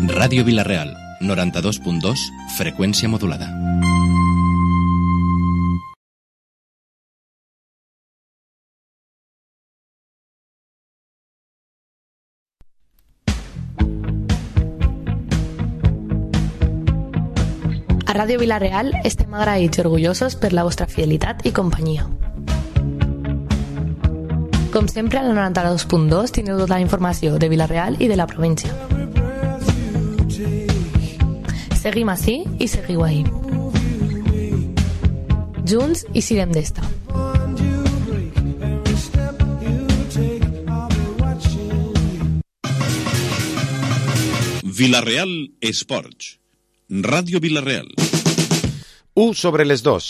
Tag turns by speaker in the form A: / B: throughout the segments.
A: Ràdio Vila-real, 92.2, freqüència modulada.
B: A Ràdio Vila-real estem agraïts i orgullosos per la vostra fidelitat i companyia. Com sempre, a la 92.2 tindreu tota la informació de Vila-real i de la província. Seguim ací i seguiu ahí. Junts i sirem d'esta.
C: Vila-real Esports. Ràdio Vila-real.
D: 1/2.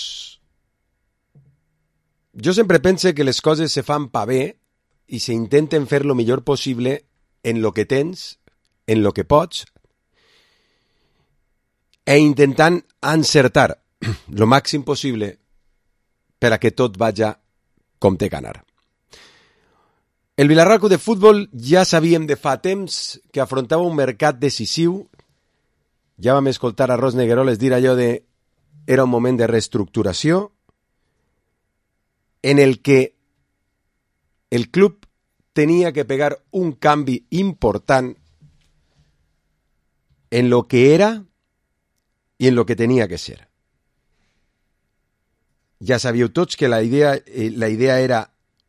D: Jo sempre pense que les coses se fan pa bé i se intenten fer lo millor possible en lo que tens, en lo que pots, e intentant encertar lo màxim possible per a que tot vaja com té que anar. El Vila-real Club de Futbol ja sabíem de fa temps que afrontava un mercat decisiu. Ja vam escoltar a Ros Negueroles dir allò de era un moment de reestructuració en el que el club tenia que pegar un canvi important en lo que era i en lo que tenia que ser. Ja sabíeu tots que la idea era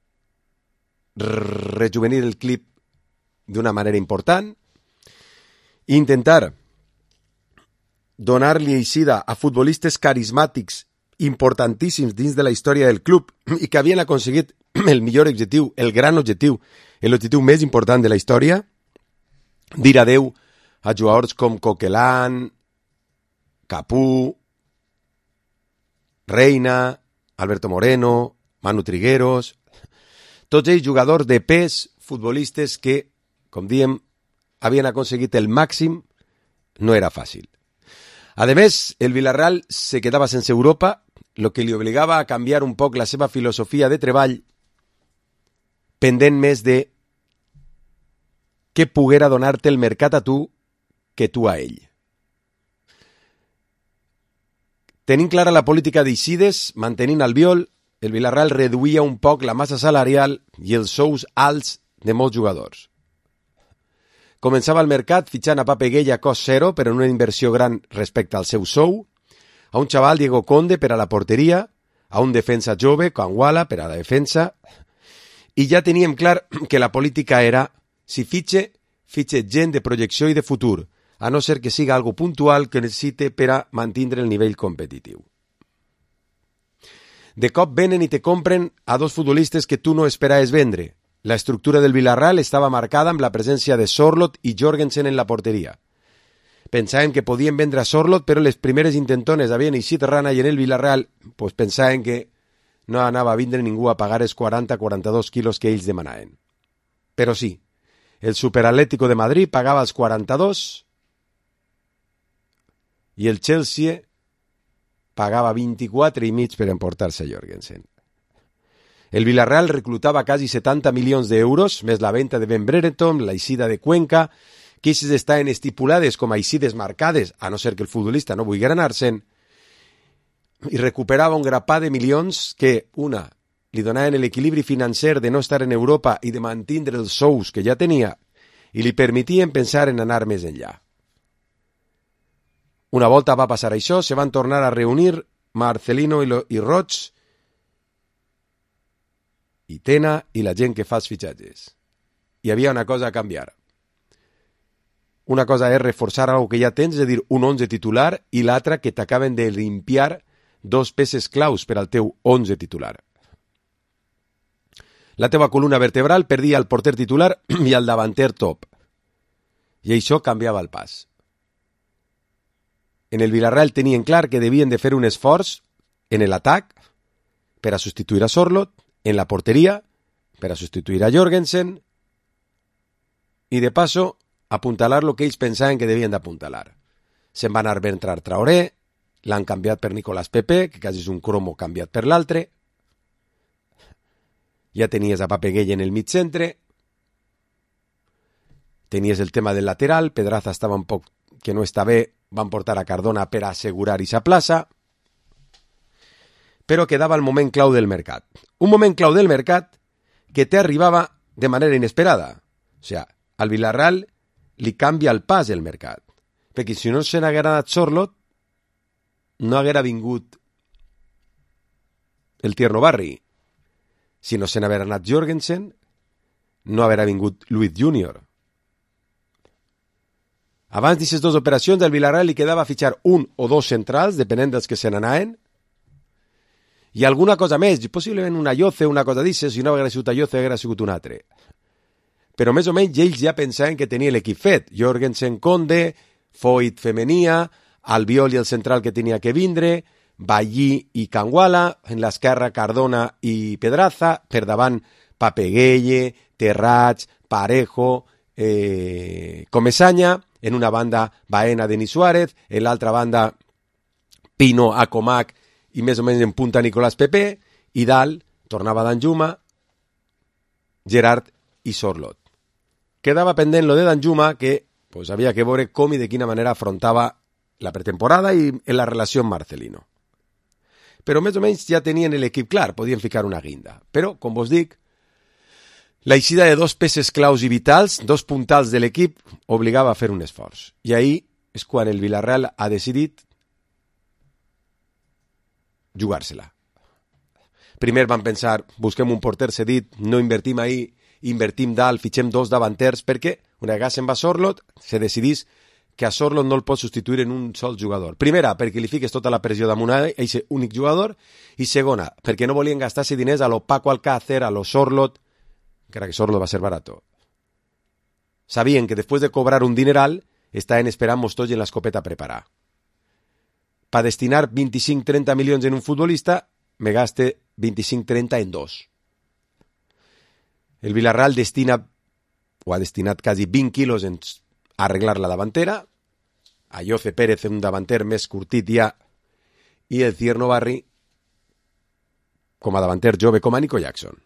D: rejuvenir el club d'una manera important, intentar donar-li eixida a futbolistes carismàtics importantíssims dins de la història del club i que havien aconseguit el millor objectiu, el gran objectiu, l'objectiu més important de la història, dir adeu a jugadors com Coquelin, Capú, Reina, Alberto Moreno, Manu Trigueros, tots ells jugadors de pes, futbolistes que, com diem, havien aconseguit el màxim, no era fàcil. A més, el Vila-real se quedava sense Europa, lo que li obligava a canviar un poc la seva filosofia de treball, pendent més de què poguera donar-te el mercat a tu que tu a ell. Tenint clara la política d'eixides, mantenint Albiol, el Vila-real reduïa un poc la massa salarial i els sous alts de molts jugadors. Començava el mercat fitxant a Pape Gueye a cost zero, però en una inversió gran respecte al seu sou, a un xaval Diego Conde per a la porteria, a un defensa jove, Kangwala, per a la defensa, i ja teníem clar que la política era, si fitxe gent de projecció i de futur, a no ser que siga algo puntual que necessite per a mantindre el nivell competitiu. De cop venen i te compren a dos futbolistes que tu no esperaves vendre. La estructura del Vila-real estava marcada amb la presència de Sorloth i Jorgensen en la porteria. Pensaven que podien vendre a Sorloth, però les primeres intentones havien eixit rana i en el Vila-real pues pensaven que no anava a vindre ningú a pagar els 40-42 quilos que ells demanaven. Però sí, el Superatlético de Madrid pagava els 42 i el Chelsea pagava 24,5 per emportar-se a Jorgensen. El Vila-real reclutava quasi 70 milions d'euros, més la venda de Ben Brereton, la eixida de Cuenca, que aquestes estaven estipulades com a eixides marcades, a no ser que el futbolista no vulgui anar-se'n, i recuperava un grapà de milions que, una, li donaven l'equilibri financer de no estar en Europa i de mantindre els sous que ja tenia, i li permetien pensar en anar més enllà. Una volta va passar això, se van tornar a reunir Marcelino i Roig, i Tena i la gent que fa els fitxatges. Hi havia una cosa a canviar. Una cosa és reforçar algo que ja tens, és a dir, un 11 titular, i l'altra que t'acaben de limpiar dos peces claus per al teu 11 titular. La teva columna vertebral perdia el porter titular i el davanter top. I això canviava el pas. En el Vila-real tenien clar que devien de fer un esforç en l'atac per a substituir a Sorloth, en la porteria per a substituir a Jorgensen i de paso apuntalar el que ells pensaven que devien d'apuntalar. Se'n va anar Bertrand Traoré, l'han canviat per Nicolás Pepe, que quasi és un cromo canviat per l'altre, ja tenies a Pape Gueye en el mig centre, tenies el tema del lateral, Pedraza estava un poc que no està bé, van portar a Cardona per assegurar aquesta plaça, però quedava el moment clau del mercat. Un moment clau del mercat que te arribava de manera inesperada. O sigui, al Villarreal li canvia el pas el mercat. Perquè si no se n'haguera anat Sorloth, no haguera vingut el Tierno Barri. Si no se n'haguera anat Jorgensen, no haguera vingut Luis Junior. Abans d'aquestes dues operacions, al Villarreal li quedava fitxar un o dos centrals, depenent dels que se n'anaven, i alguna cosa més, possiblement una Lloce, una cosa d'aixes, si no haguera sigut a Lloce, haguera sigut un altre. Però més o menys ells ja pensaven que tenia l'equip fet. Jorgensen, Conde, Foyt femenia, Albiol i el central que tenia que vindre, Ballí i Canguala, en l'esquerra Cardona i Pedraza, per davant Papeguelle, Terrats, Parejo, Comesaña, en una banda Baena, Denis Suárez, en l'altra banda Pino, Acomac i més o menys en punta Nicolás Pepe, i dalt tornava Danjuma, Gerard i Sorloth. Quedava pendent lo de Danjuma, que pues, havia que veure com i de quina manera afrontava la pretemporada i en la relació amb Marcelino. Però més o menys ja tenien l'equip clar, podien ficar una guinda. Però, com vos dic, la eixida de dos peces claus i vitals, dos puntals de l'equip, obligava a fer un esforç. I ahir és quan el Villarreal ha decidit jugar-se-la. Primer van pensar, busquem un porter cedit, no invertim ahir, invertim dalt, fitxem dos davanters, perquè una vegada se'n va Sorloth, se decidís que a Sorloth no el pot substituir en un sol jugador. Primera, perquè li fiques tota la pressió damunt a aquest únic jugador, i segona, perquè no volien gastar-se diners a lo Paco Alcácer, a lo Sorloth, encara que Sorloth va ser barato. Sabien que després de cobrar un dineral, estaven esperant-nos tots en l'escopeta a preparar. Per destinar 25-30 milions en un futbolista, me gaste 25-30 en dos. El Villarreal ha destinat quasi 20 quilos en arreglar la davantera, a Lloce Pérez, un davanter més curtit ja, i el Tierno Barri com a davanter jove com a Nico Jackson.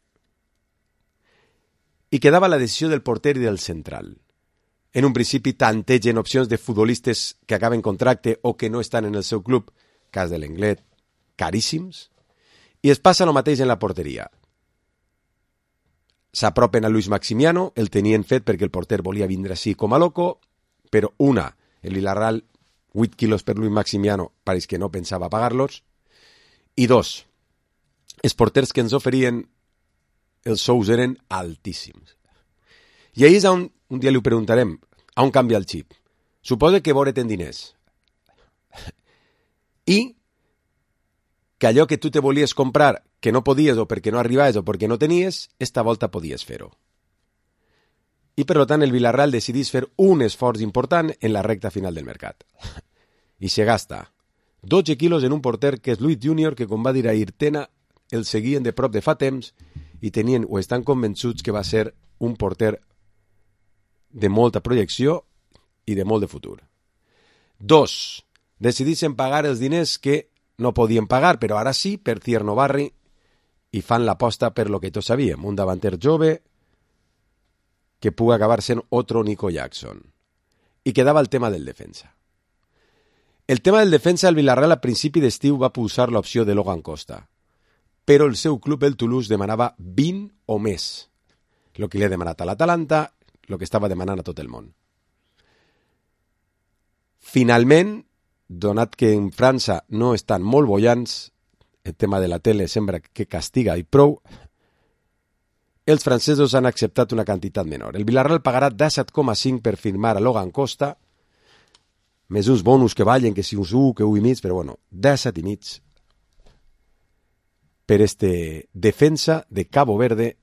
D: I quedava la decisió del porter i del central. En un principi tantegen opcions de futbolistes que acaben contracte o que no estan en el seu club, cas de l'Englet, caríssims, i es passa el mateix en la porteria. S'apropen a Luis Maximiano, el tenien fet perquè el porter volia vindre així com a loco, però una, el Villarreal, 8 quilos per Luis Maximiano, pareix que no pensava pagar-los, i dos, els porters que ens oferien els sous eren altíssims. I ahir és on un dia li ho preguntarem, on canvia el xip? Suposa que veure ten diners. I que allò que tu te volies comprar, que no podies o perquè no arribaves o perquè no tenies, esta volta podies fer-ho. I per tant el Villarreal decidís fer un esforç important en la recta final del mercat. I se gasta 12 quilos en un porter que és Luis Junior, que com va dir a Irtena, el seguien de prop de fa temps i tenien o estan convençuts que va ser un porter de molta projecció i de molt de futur. 2. Decidissin pagar els diners que no podien pagar, però ara sí, per Tierno Barri, i fan l'aposta per lo que tots sabíem, un davanter jove que pugui acabar sent otro Nico Jackson. I quedava el tema del defensa. El tema del defensa, el Villarreal a principi d'estiu va posar l'opció de Logan Costa, però el seu club, el Toulouse, demanava 20 o més, el que li ha demanat a l'Atalanta, el que estava demanant a tot el món. Finalment, donat que en França no estan molt bollants, el tema de la tele sembla que castiga i prou, els francesos han acceptat una quantitat menor. El Villarreal pagarà 17,5 per firmar a Logan Costa, més uns bonus que vallen, que si uns 1, que 1,5, però bueno, 17,5 per este defensa de Cabo Verde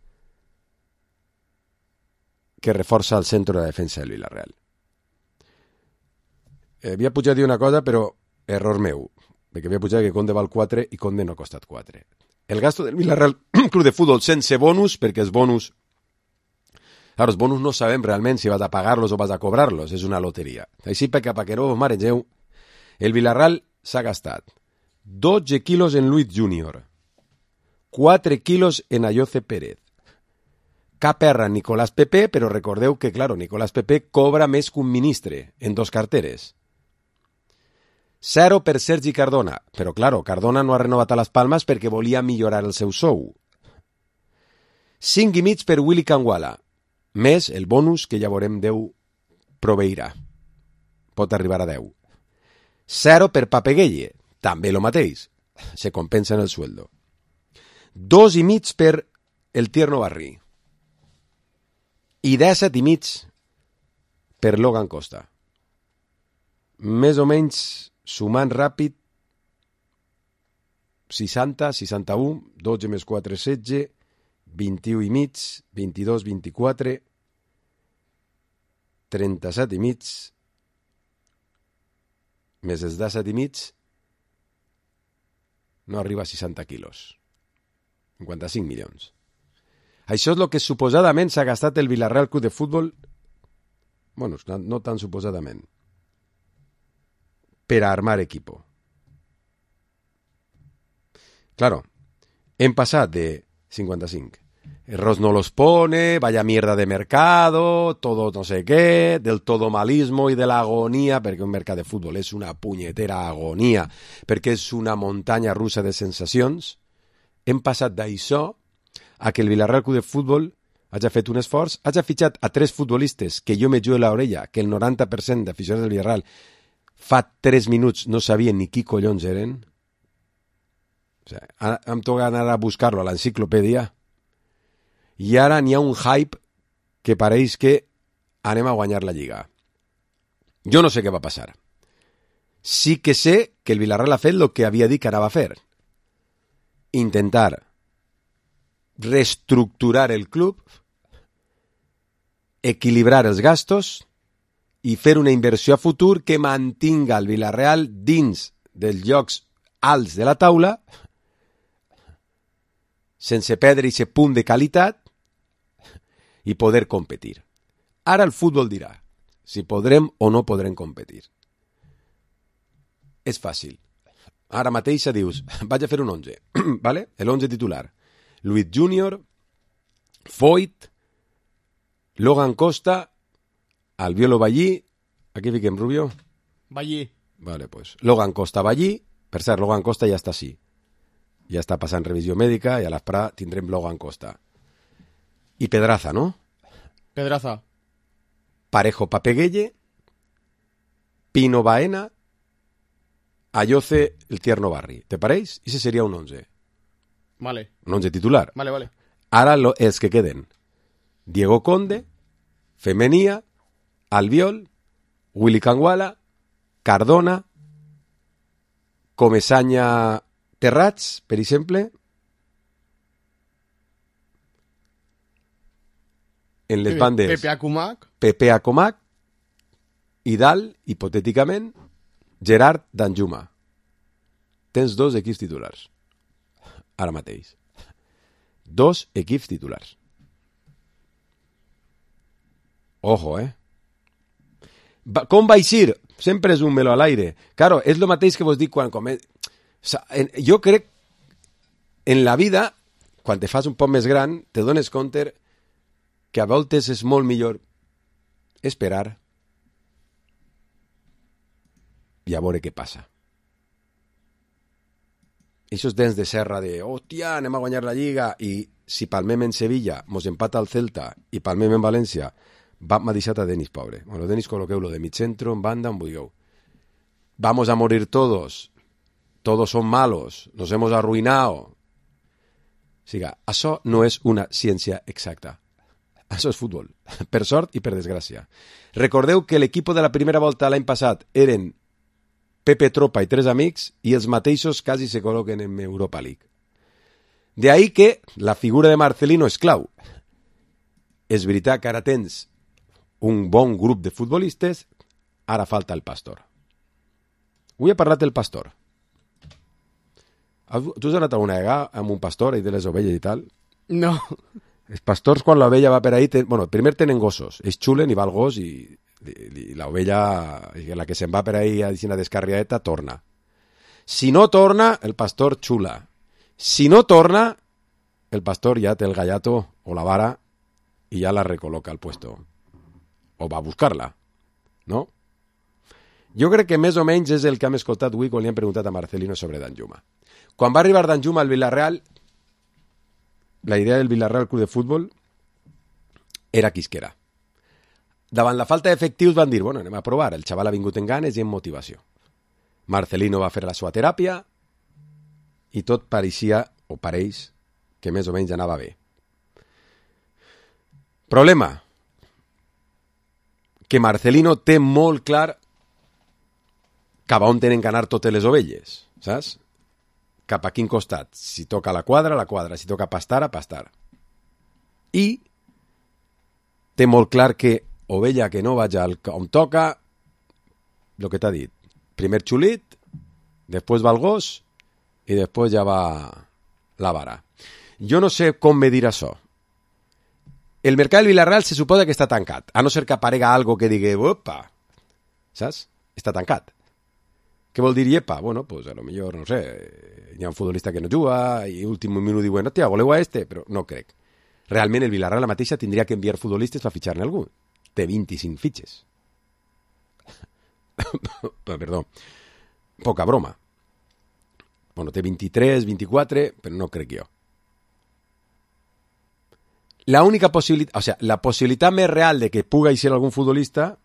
D: que reforça el centre de defensa del Villarreal. Havia pujat una cosa, però error meu, perquè havia pujat que Conde val 4 i Conde no ha costat 4. El gasto del Villarreal Club de Fútbol sense bonus, perquè els bonus... Ara, els bonus no sabem realment si vas a pagar-los o vas a cobrar-los, és una loteria. Així, perquè no vos maregeu, el Villarreal s'ha gastat 12 quilos en Luis Junior, 4 quilos en Ayoce Pérez, cap erra Nicolás Pepe, però recordeu que, claro, Nicolás Pepe cobra més que un ministre en 2 carteres. 0 per Sergi Cardona, però, claro, Cardona no ha renovat a les Palmes perquè volia millorar el seu sou. 5,5 per Willy Canguala, més el bonus que ja veurem Déu proveirà. Pot arribar a 10. 0 per Papeguelle, també lo mateix. Se compensa en el sueldo. 2,5 per el Tierno Barri. I 17,5 per Logan Costa. Més o menys, sumant ràpid, 60, 61, 12 més 4, 16, 21,5, 22, 24, 37,5, més els 17,5, no arriba a 60 quilos. 55 milions. Això és el que suposadament s'ha gastat el Villarreal Club de Futbol, bueno, no tan suposadament, per a armar equipo. Claro, hem passat de 55. Ross no los pone, vaya mierda de mercado, todo no sé qué, del todo malismo y de la agonía, perquè un mercat de futbol és una punyetera agonia, perquè és una muntanya russa de sensacions. Hem passat d'això a que el Villarreal Club de Futbol hagi fet un esforç, hagi fitxat a 3 futbolistes que jo me jugo la orella, que el 90% d'aficionats del Villarreal fa 3 minuts no sabien ni qui collons eren. O sigui, em toca anar a buscar-lo a l'enciclopèdia i ara n'hi ha un hype que pareix que anem a guanyar la Lliga. Jo no sé què va passar. Sí que sé que el Villarreal ha fet el que havia dit que anava a fer. Intentar reestructurar el club, equilibrar els gastos i fer una inversió a futur que mantinga el Villarreal dins dels llocs alts de la taula sense perdre aquest punt de qualitat i poder competir. Ara el futbol dirà si podrem o no podrem competir. És fàcil. Ara mateix dius, vaig a fer un 11, ¿vale? El 11 titular. Luis Junior, Foyt, Logan Costa, Albiol Ballí, aquí fiquem Rubio?
E: Ballí.
D: Vale, pues Logan Costa Ballí, per cert, Logan Costa ja està així. Ja està passant revisió mèdica i a l'Esprà tindrem Logan Costa. I Pedraza, ¿no?
E: Pedraza.
D: Parejo Papeguelle, Pino Baena, Ayoce el Tierno Barri. ¿Te pareix? Ese seria un 11.
E: Vale.
D: Un 11 titular.
E: Vale.
D: Ara els que queden. Diego Conde, Femenía, Albiol, Willy Canguala, Cardona, Comesaña Terrats, per exemple. En les bandes Pepe Acomac i dalt, hipotèticament, Gerard Danjuma. Tens 2 equips titulars. Ara mateix. 2 equips titulars. Ojo, Com va eixir? Sempre és un melo a l'aire. Claro, és el mateix que vos dic quan jo crec en la vida, quan te fas un poc més gran, te dones compte que a voltes és molt millor esperar i a veure què passa. Eixos dents de serra de hòstia, anem a guanyar la Lliga, i si palmem en Sevilla, mos empata el Celta i palmem en València, m'ha deixat a Denis pobre. Bueno, Denis col·loqueu-lo de mig centro, en banda, on vulgueu. Vamos a morir todos son malos, nos hemos arruinado. O sigui, això no és una ciència exacta. Això és futbol, per sort i per desgràcia. Recordeu que l'equip de la primera volta l'any passat eren Pepe Tropa i 3 amics i els mateixos quasi se col·loquen en Europa League. De ahí que la figura de Marcelino és clau. És veritat que ara tens un bon grup de futbolistes, ara falta el Pastor. Avui he parlat del Pastor. Tu has anat alguna vegada amb un pastor i de les ovelles i tal?
E: No.
D: Els pastors, quan l'ovella va per ahí, primer tenen gossos, ells xulen i va el gos i l'ovella, la que se'n va per ahí a una descarriadeta, torna. Si no torna, el pastor xula. Si no torna, el pastor ja té el gallato o la vara i ja la recol·loca al puesto. O va a buscar-la, no? Jo crec que més o menys és el que hem escoltat avui quan li han preguntat a Marcelino sobre Danjuma. Quan va arribar Danjuma al Villarreal, la idea del Villarreal Club de Futbol era quisquera. Davant la falta d'efectius van dir, bueno, anem a provar, el xaval ha vingut en ganes i en motivació. Marcelino va fer la seva teràpia i tot pareixia, o pareix, que més o menys anava bé. Problema, que Marcelino té molt clar cap a on tenen que anar totes les ovelles, saps? Cap a quin costat. Si toca la quadra, la quadra. Si toca pastar, a pastar. I té molt clar que ovella que no vaig on toca, el que t'ha dit. Primer xulit, després va el gos i després ja va la vara. Jo no sé com medir això. El mercat del Villarreal se suposa que està tancat, a no ser que aparega algo que digui, opa, saps? Està tancat. Què vol dir llepa? Bueno, pues a lo millor, no sé, hi ha un futbolista que no juga i últim minut diuen, hòstia, voleu a este? Però no crec. Realment el Villarreal la mateixa tindria que enviar futbolistes per fitxar-ne algú. Té 25 fitxes. Perdó. Poca broma. Bueno, té 23, 24, però no crec jo. La única possibilitat, o sea, la possibilitat més real de que puga ser algun futbolista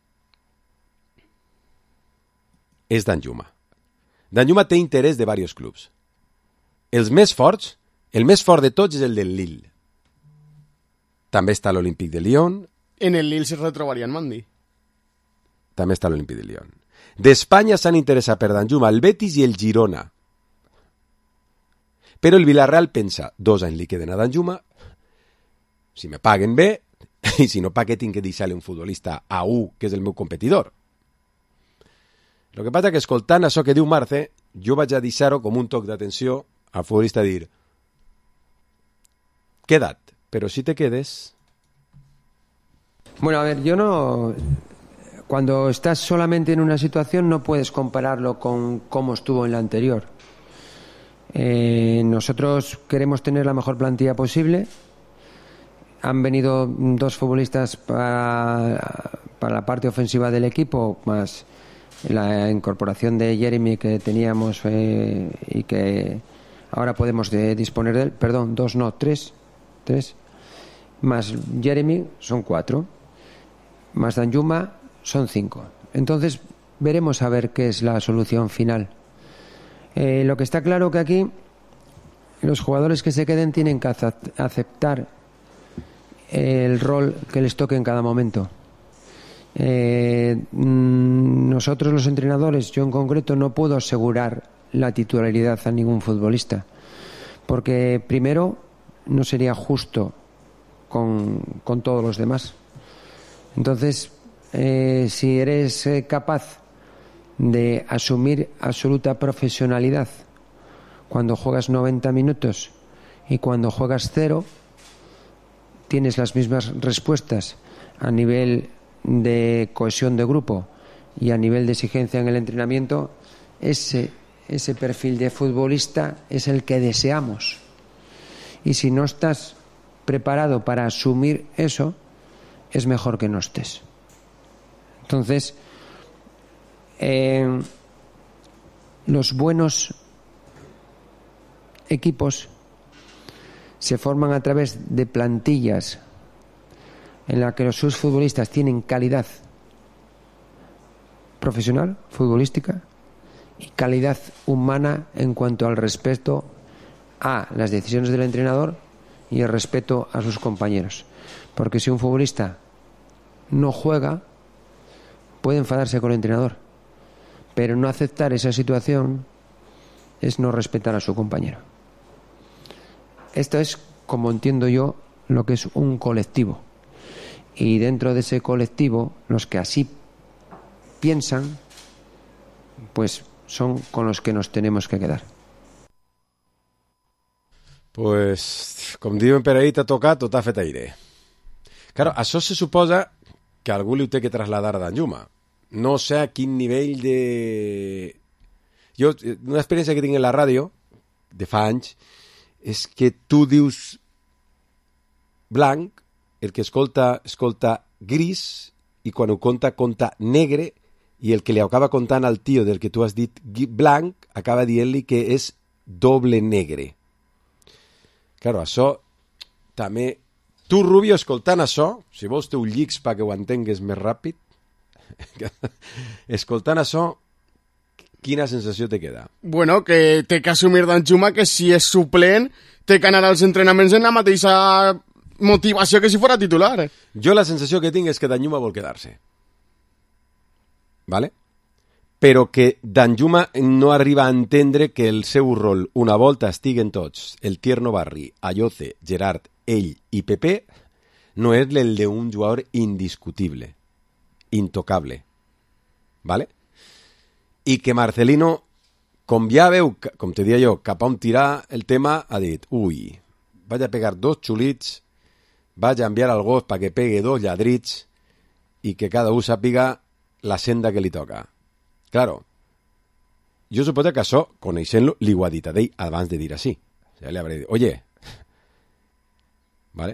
D: és Danjuma. Danjuma té interès de diversos clubs. Els més forts, el més fort de tots és el del Lille. També està l'Olímpic de Lyon.
E: En el Lille se retrobaria en Mandy.
D: També està l'Olímpic de Lyon. D'Espanya s'han interessat per Danjuma el Betis i el Girona. Però el Villarreal pensa, 2 anys li queden a Danjuma, si me paguen bé, i si no, pa què tinc que deixar-li un futbolista a U, que és el meu competidor? El que passa és que escoltant això que diu Marce, jo vaig a deixar-ho com un toc d'atenció al futbolista dir queda't, pero si te quedes...
F: Bueno, a ver, yo no... Cuando estás solamente en una situación no puedes compararlo con cómo estuvo en la anterior. Nosotros queremos tener la mejor plantilla posible. Han venido 2 futbolistas para la parte ofensiva del equipo, más la incorporación de Jeremy que teníamos y que ahora podemos disponer de él. Perdón, 2 no, 3. Más Jeremy son 4. Más Danjuma son 5. Entonces veremos a ver qué es la solución final. Lo que está claro que aquí los jugadores que se queden tienen que aceptar el rol que les toque en cada momento. Nosotros los entrenadores, yo en concreto, no puedo asegurar la titularidad a ningún futbolista, porque primero no sería justo con todos los demás. Entonces, si eres capaz de asumir absoluta profesionalidad cuando juegas 90 minutos y cuando juegas 0, tienes las mismas respuestas a nivel de cohesión de grupo y a nivel de exigencia en el entrenamiento, ese perfil de futbolista es el que deseamos. Y si no estás preparado para asumir eso, es mejor que no estés. Entonces, los buenos equipos se forman a través de plantillas en la que sus futbolistas tienen calidad profesional, futbolística, y calidad humana en cuanto al respeto a las decisiones del entrenador y el respeto a sus compañeros. Porque si un futbolista no juega, puede enfadarse con el entrenador, pero no aceptar esa situación es no respetar a su compañero. Esto es, como entiendo yo, lo que es un colectivo. Y dentro de ese colectivo, los que así piensan, pues son con los que nos tenemos que quedar.
D: Pues, com diuen per ahí, t'ha tocat o t'ha fet aire. Claro, això se suposa que algú li ho té que traslladar a Danjuma. No sé a quin nivell de... Jo, una experiència que tinc en la ràdio, de fa anys, és que tu dius blanc el que escolta gris i quan ho conta negre i el que li acaba contant al tio del que tu has dit blanc acaba dient-li que és doble negre. Claro, això també... Tu, Rubio, escoltant això, si vols te ho llics perquè ho entengues més ràpid, escoltant això, quina sensació te queda?
E: Bueno, que té que assumir Danjuma que si és suplent té que anar als entrenaments en la mateixa motivació que si fora titular.
D: Jo la sensació que tinc és que Danjuma vol quedar-se. ¿Vale? Però que Danjuma no arriba a entendre que el seu rol, una volta estiguen tots, el Tierno Barri, Ayoce, Gerard, ell i Pepe, no és el d'un jugador indiscutible, intocable. ¿Vale? I que Marcelino, com ja veu, com te dia jo, cap a on tirar el tema, ha dit, ui, vaig a pegar 2 xulits, vaig a enviar al gos perquè pegue 2 lladrits i que cada un sàpiga la senda que li toca. Claro, jo suposo que això, coneixent-lo, li ho ha dit a ell abans de dir així. Ja li hauré dit, oye, ¿vale?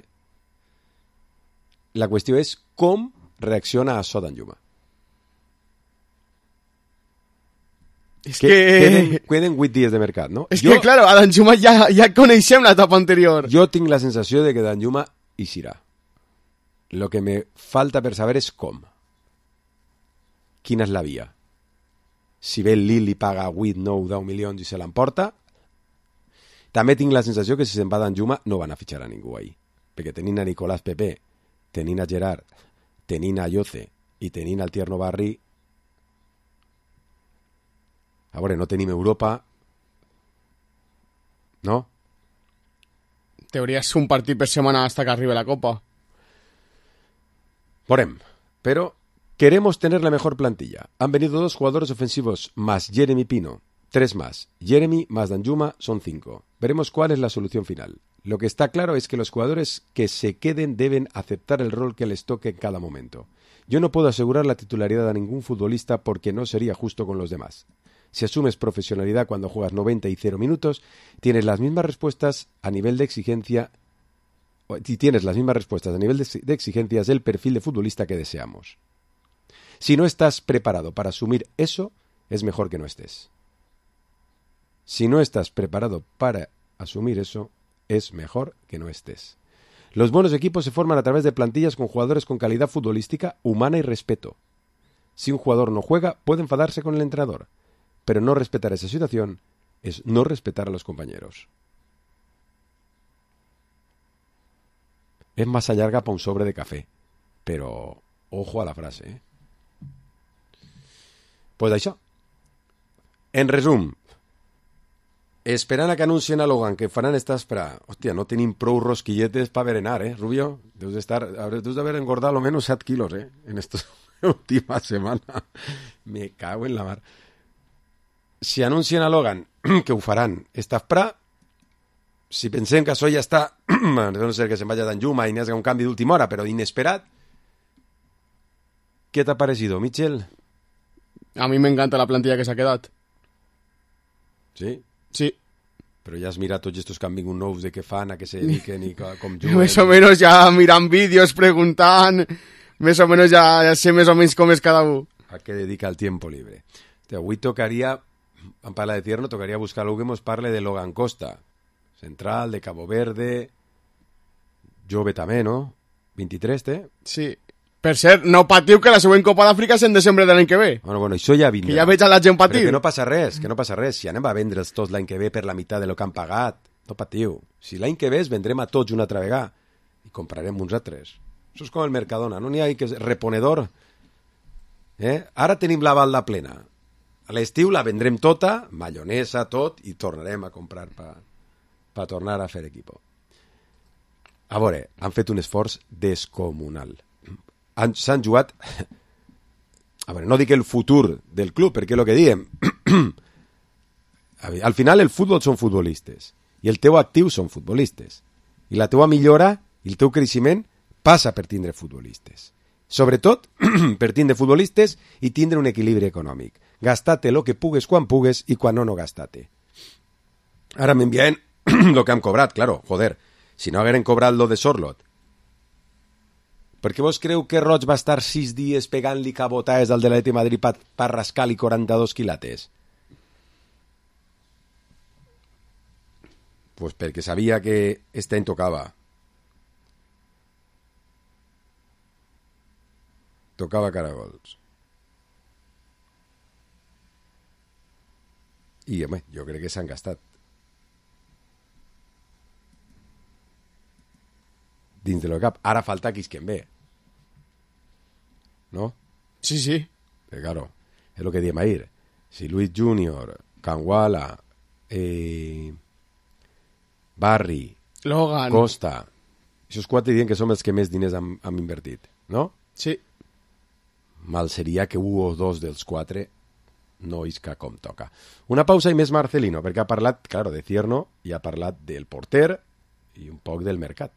D: La qüestió és com reacciona a això Danjuma.
E: És que...
D: Queden 8 dies de mercat, no?
E: És que, claro, a Danjuma ja coneixem l'etapa anterior.
D: Jo tinc la sensació de que Danjuma eixirà. Lo que me falta per saber és com. Quina és la via? Si bé el Lille li paga 8, 9, 10 milions i se l'emporta, també tinc la sensació que si se'n va Danjuma no van a fitxar a ningú ahí. Perquè tenint a Nicolás Pepe, tenint a Gerard, tenint a Ayoce i tenint al Tierno Barri, a veure, no tenim Europa, no?
E: En teoria és un partit per setmana hasta que arribe la Copa.
D: Veurem, però queremos tener la mejor plantilla. Han venido 2 jugadores ofensivos más Jeremy Pino, 3 más. Jeremy más Danjuma son 5. Veremos cuál es la solución final. Lo que está claro es que los jugadores que se queden deben aceptar el rol que les toque en cada momento. Yo no puedo asegurar la titularidad a ningún futbolista porque no sería justo con los demás. Si asumes profesionalidad cuando juegas 90 y 0 minutos, tienes las mismas respuestas a nivel de exigencia. Si tienes las mismas respuestas a nivel de exigencias del perfil de futbolista que deseamos. Si no estás preparado para asumir eso, es mejor que no estés. Si no estás preparado para asumir eso, es mejor que no estés. Los buenos equipos se forman a través de plantillas con jugadores con calidad futbolística, humana y respeto. Si un jugador no juega, puede enfadarse con el entrenador, pero no respetar esa situación es no respetar a los compañeros. Es massa llarga para un sobre de café, però ojo a la frase, eh? Pues això. En resum, esperant a que anuncien a Logan que faran esta espera, hòstia, no tenim prou rosquilletes per berenar, Rubio? Deus d'haver engordat almenys 7 quilos, en esta última semana. Me cago en la mar. Si anuncien a Logan que ho faran esta espera, si pensem que això ja està, no sé que se'n vaya Danjuma i n'hi hagi un canvi d'última hora, però inesperat, què t'ha parecido, Michel?
E: A mi m'encanta la plantilla que s'ha quedat.
D: Sí?
E: Sí.
D: Però ja has mirat tots estos que han vingut nous de què fan, a què se dediquen i com juguen.
E: Més o menys ja mirant vídeos, preguntant, més o menys ja sé més o menys com és cada un.
D: A què dedica el tiempo libre. Avui tocaria, en parla de Tierno, tocaria buscar algú que mos parle de Logan Costa, central, de Cabo Verde, jove també, no? 23, té?
E: Sí. Per cert, no patiu que la següent Copa d'Àfrica és en desembre de l'any que ve.
D: Bueno, això ja vindrà.
E: Que ja veig a la gent patir.
D: Però que no passa res, Si anem a vendre'ls tots l'any que ve per la meitat de lo que han pagat, no patiu. Si l'any que ve es vendrem a tots una altra vegada i comprarem uns altres. Això és com el Mercadona, no n'hi ha que reponedor. Ara tenim la balda plena. A l'estiu la vendrem tota, maionesa, tot, i tornarem a comprar per tornar a fer equipo. A veure, han fet un esforç descomunal. S'han jugat, a veure, no dic el futur del club, perquè és el que diem. Al final el futbol són futbolistes i el teu actiu són futbolistes i la teua millora i el teu creixement passa per tindre futbolistes, sobretot per tindre futbolistes i tindre un equilibri econòmic, gastar-te el que pugues quan pugues i quan no gastar-te. Ara m'envien el que hem cobrat, claro, joder, si no hagueren cobrat lo de Sorlot Per què vos creu que Roig va estar 6 dies pegant-li cabotades al de l'Atlètic de Madrid per rascar-li 42 quilates? Pues perquè sabia que este any tocava. Tocava caragols. I, home, jo crec que s'han gastat. Dins de lo cap. Ara falta Quisquenbé. ¿No?
E: Sí, sí.
D: Pero claro, es lo que diem ahir. Si Luis Junior, Canguala, Barri,
E: Logan,
D: Costa, esos 4 diuen que som els que més diners han invertit, no?
E: sí.
D: Mal seria que 1 o 2 dels 4 no isca com toca. Una pausa i més Marcelino, perquè ha parlat, claro, de Cierno i ha parlat del porter i un poc del mercat.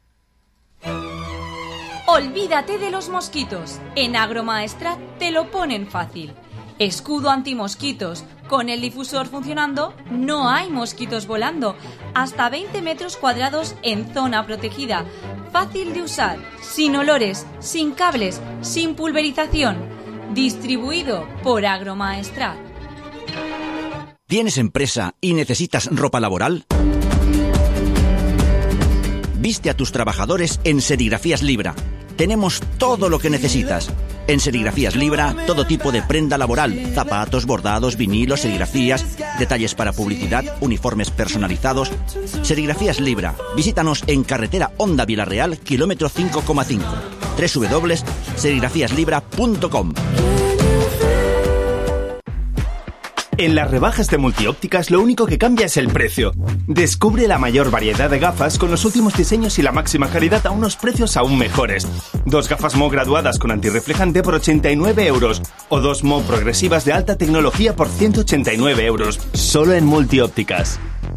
G: Olvídate de los mosquitos. En Agromaestrat te lo ponen fácil. Escudo antimosquitos. Con el difusor funcionando, no hay mosquitos volando. Hasta 20 metros cuadrados en zona protegida. Fácil de usar, sin olores, sin cables, sin pulverización. Distribuido por Agromaestrat.
H: ¿Tienes empresa y necesitas ropa laboral? Viste a tus trabajadores en Serigrafías Libra. Tenemos todo lo que necesitas. En Serigrafías Libra, todo tipo de prenda laboral, zapatos, bordados, vinilos, serigrafías, detalles para publicidad, uniformes personalizados. Serigrafías Libra. Visítanos en carretera Honda Vilarreal, kilómetro 5,5. www.serigrafíaslibra.com.
I: En las rebajas de Multiópticas lo único que cambia es el precio. Descubre la mayor variedad de gafas con los últimos diseños y la máxima calidad a unos precios aún mejores. 2 gafas Mo graduadas con antirreflejante por 89 euros o 2 Mo progresivas de alta tecnología por 189 euros. Solo en Multiópticas.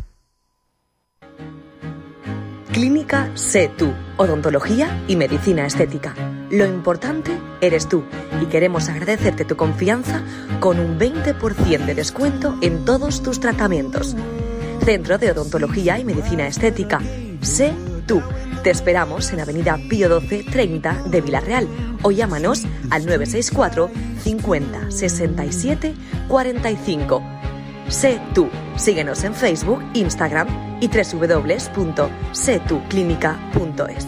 J: Clínica Sé Tú, odontología y medicina estética. Lo importante eres tú y queremos agradecerte tu confianza con un 20% de descuento en todos tus tratamientos. Centro de Odontología y Medicina Estética. Sé Tú. Te esperamos en Avenida Pío 12 30 de Vilarreal o llámanos al 964 50 67 45. Sé Tú. Síguenos en Facebook, Instagram y www.setuclínica.es.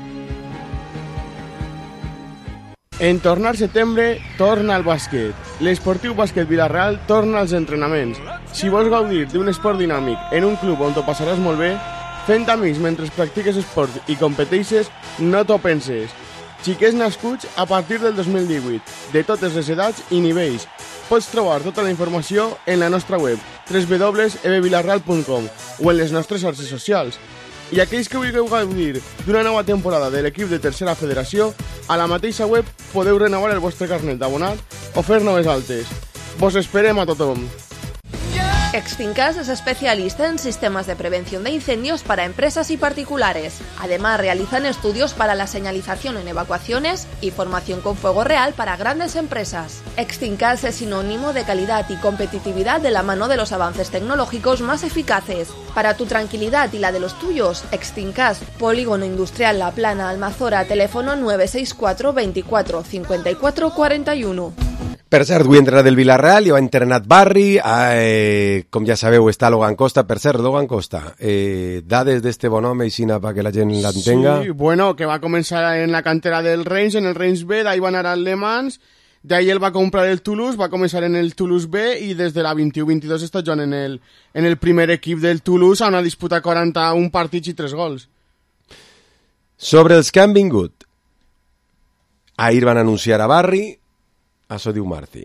E: En tornar setembre, torna al bàsquet. L'Esportiu Bàsquet Vilarreal torna als entrenaments. Si vols gaudir d'un esport dinàmic en un club on t'ho passaràs molt bé, fent amics mentre practiques esport i competeixes, no t'ho penses. Xiquets nascuts a partir del 2018, de totes les edats i nivells. Pots trobar tota la informació en la nostra web www.ebvilarreal.com o en les nostres xarxes socials. I aquells que vulgueu gaudir d'una nova temporada de l'equip de Tercera Federació, a la mateixa web podeu renovar el vostre carnet d'abonat o fer noves altes. Vos esperem a tothom.
K: Exfincas es especialista en sistemas de prevención de incendios para empresas y particulares. Además, realizan estudios para la señalización en evacuaciones y formación con fuego real para grandes empresas. Exfincas es sinónimo de calidad y competitividad de la mano de los avances tecnológicos más eficaces. Para tu tranquilidad y la de los tuyos, Exfincas, Polígono Industrial La Plana, Almazora, teléfono 964 24 54 41.
D: Per cert, avui entrenat del Vilarreal i ha entrenat Barri, com ja sabeu està Logan Costa. Per cert, Logan Costa, dades d'este bon home i sina perquè la gent l'entenga.
E: Sí, bueno, que va començar en la cantera del Reims, en el Reims B, d'ahí va anar al Le Mans, d'ahí el va comprar el Toulouse, va començar en el Toulouse B i des de la 21-22 està jugant en el primer equip del Toulouse, on ha disputat 41 partits i 3 gols.
D: Sobre els que han vingut, ahir van anunciar a Barri, això diu Marci,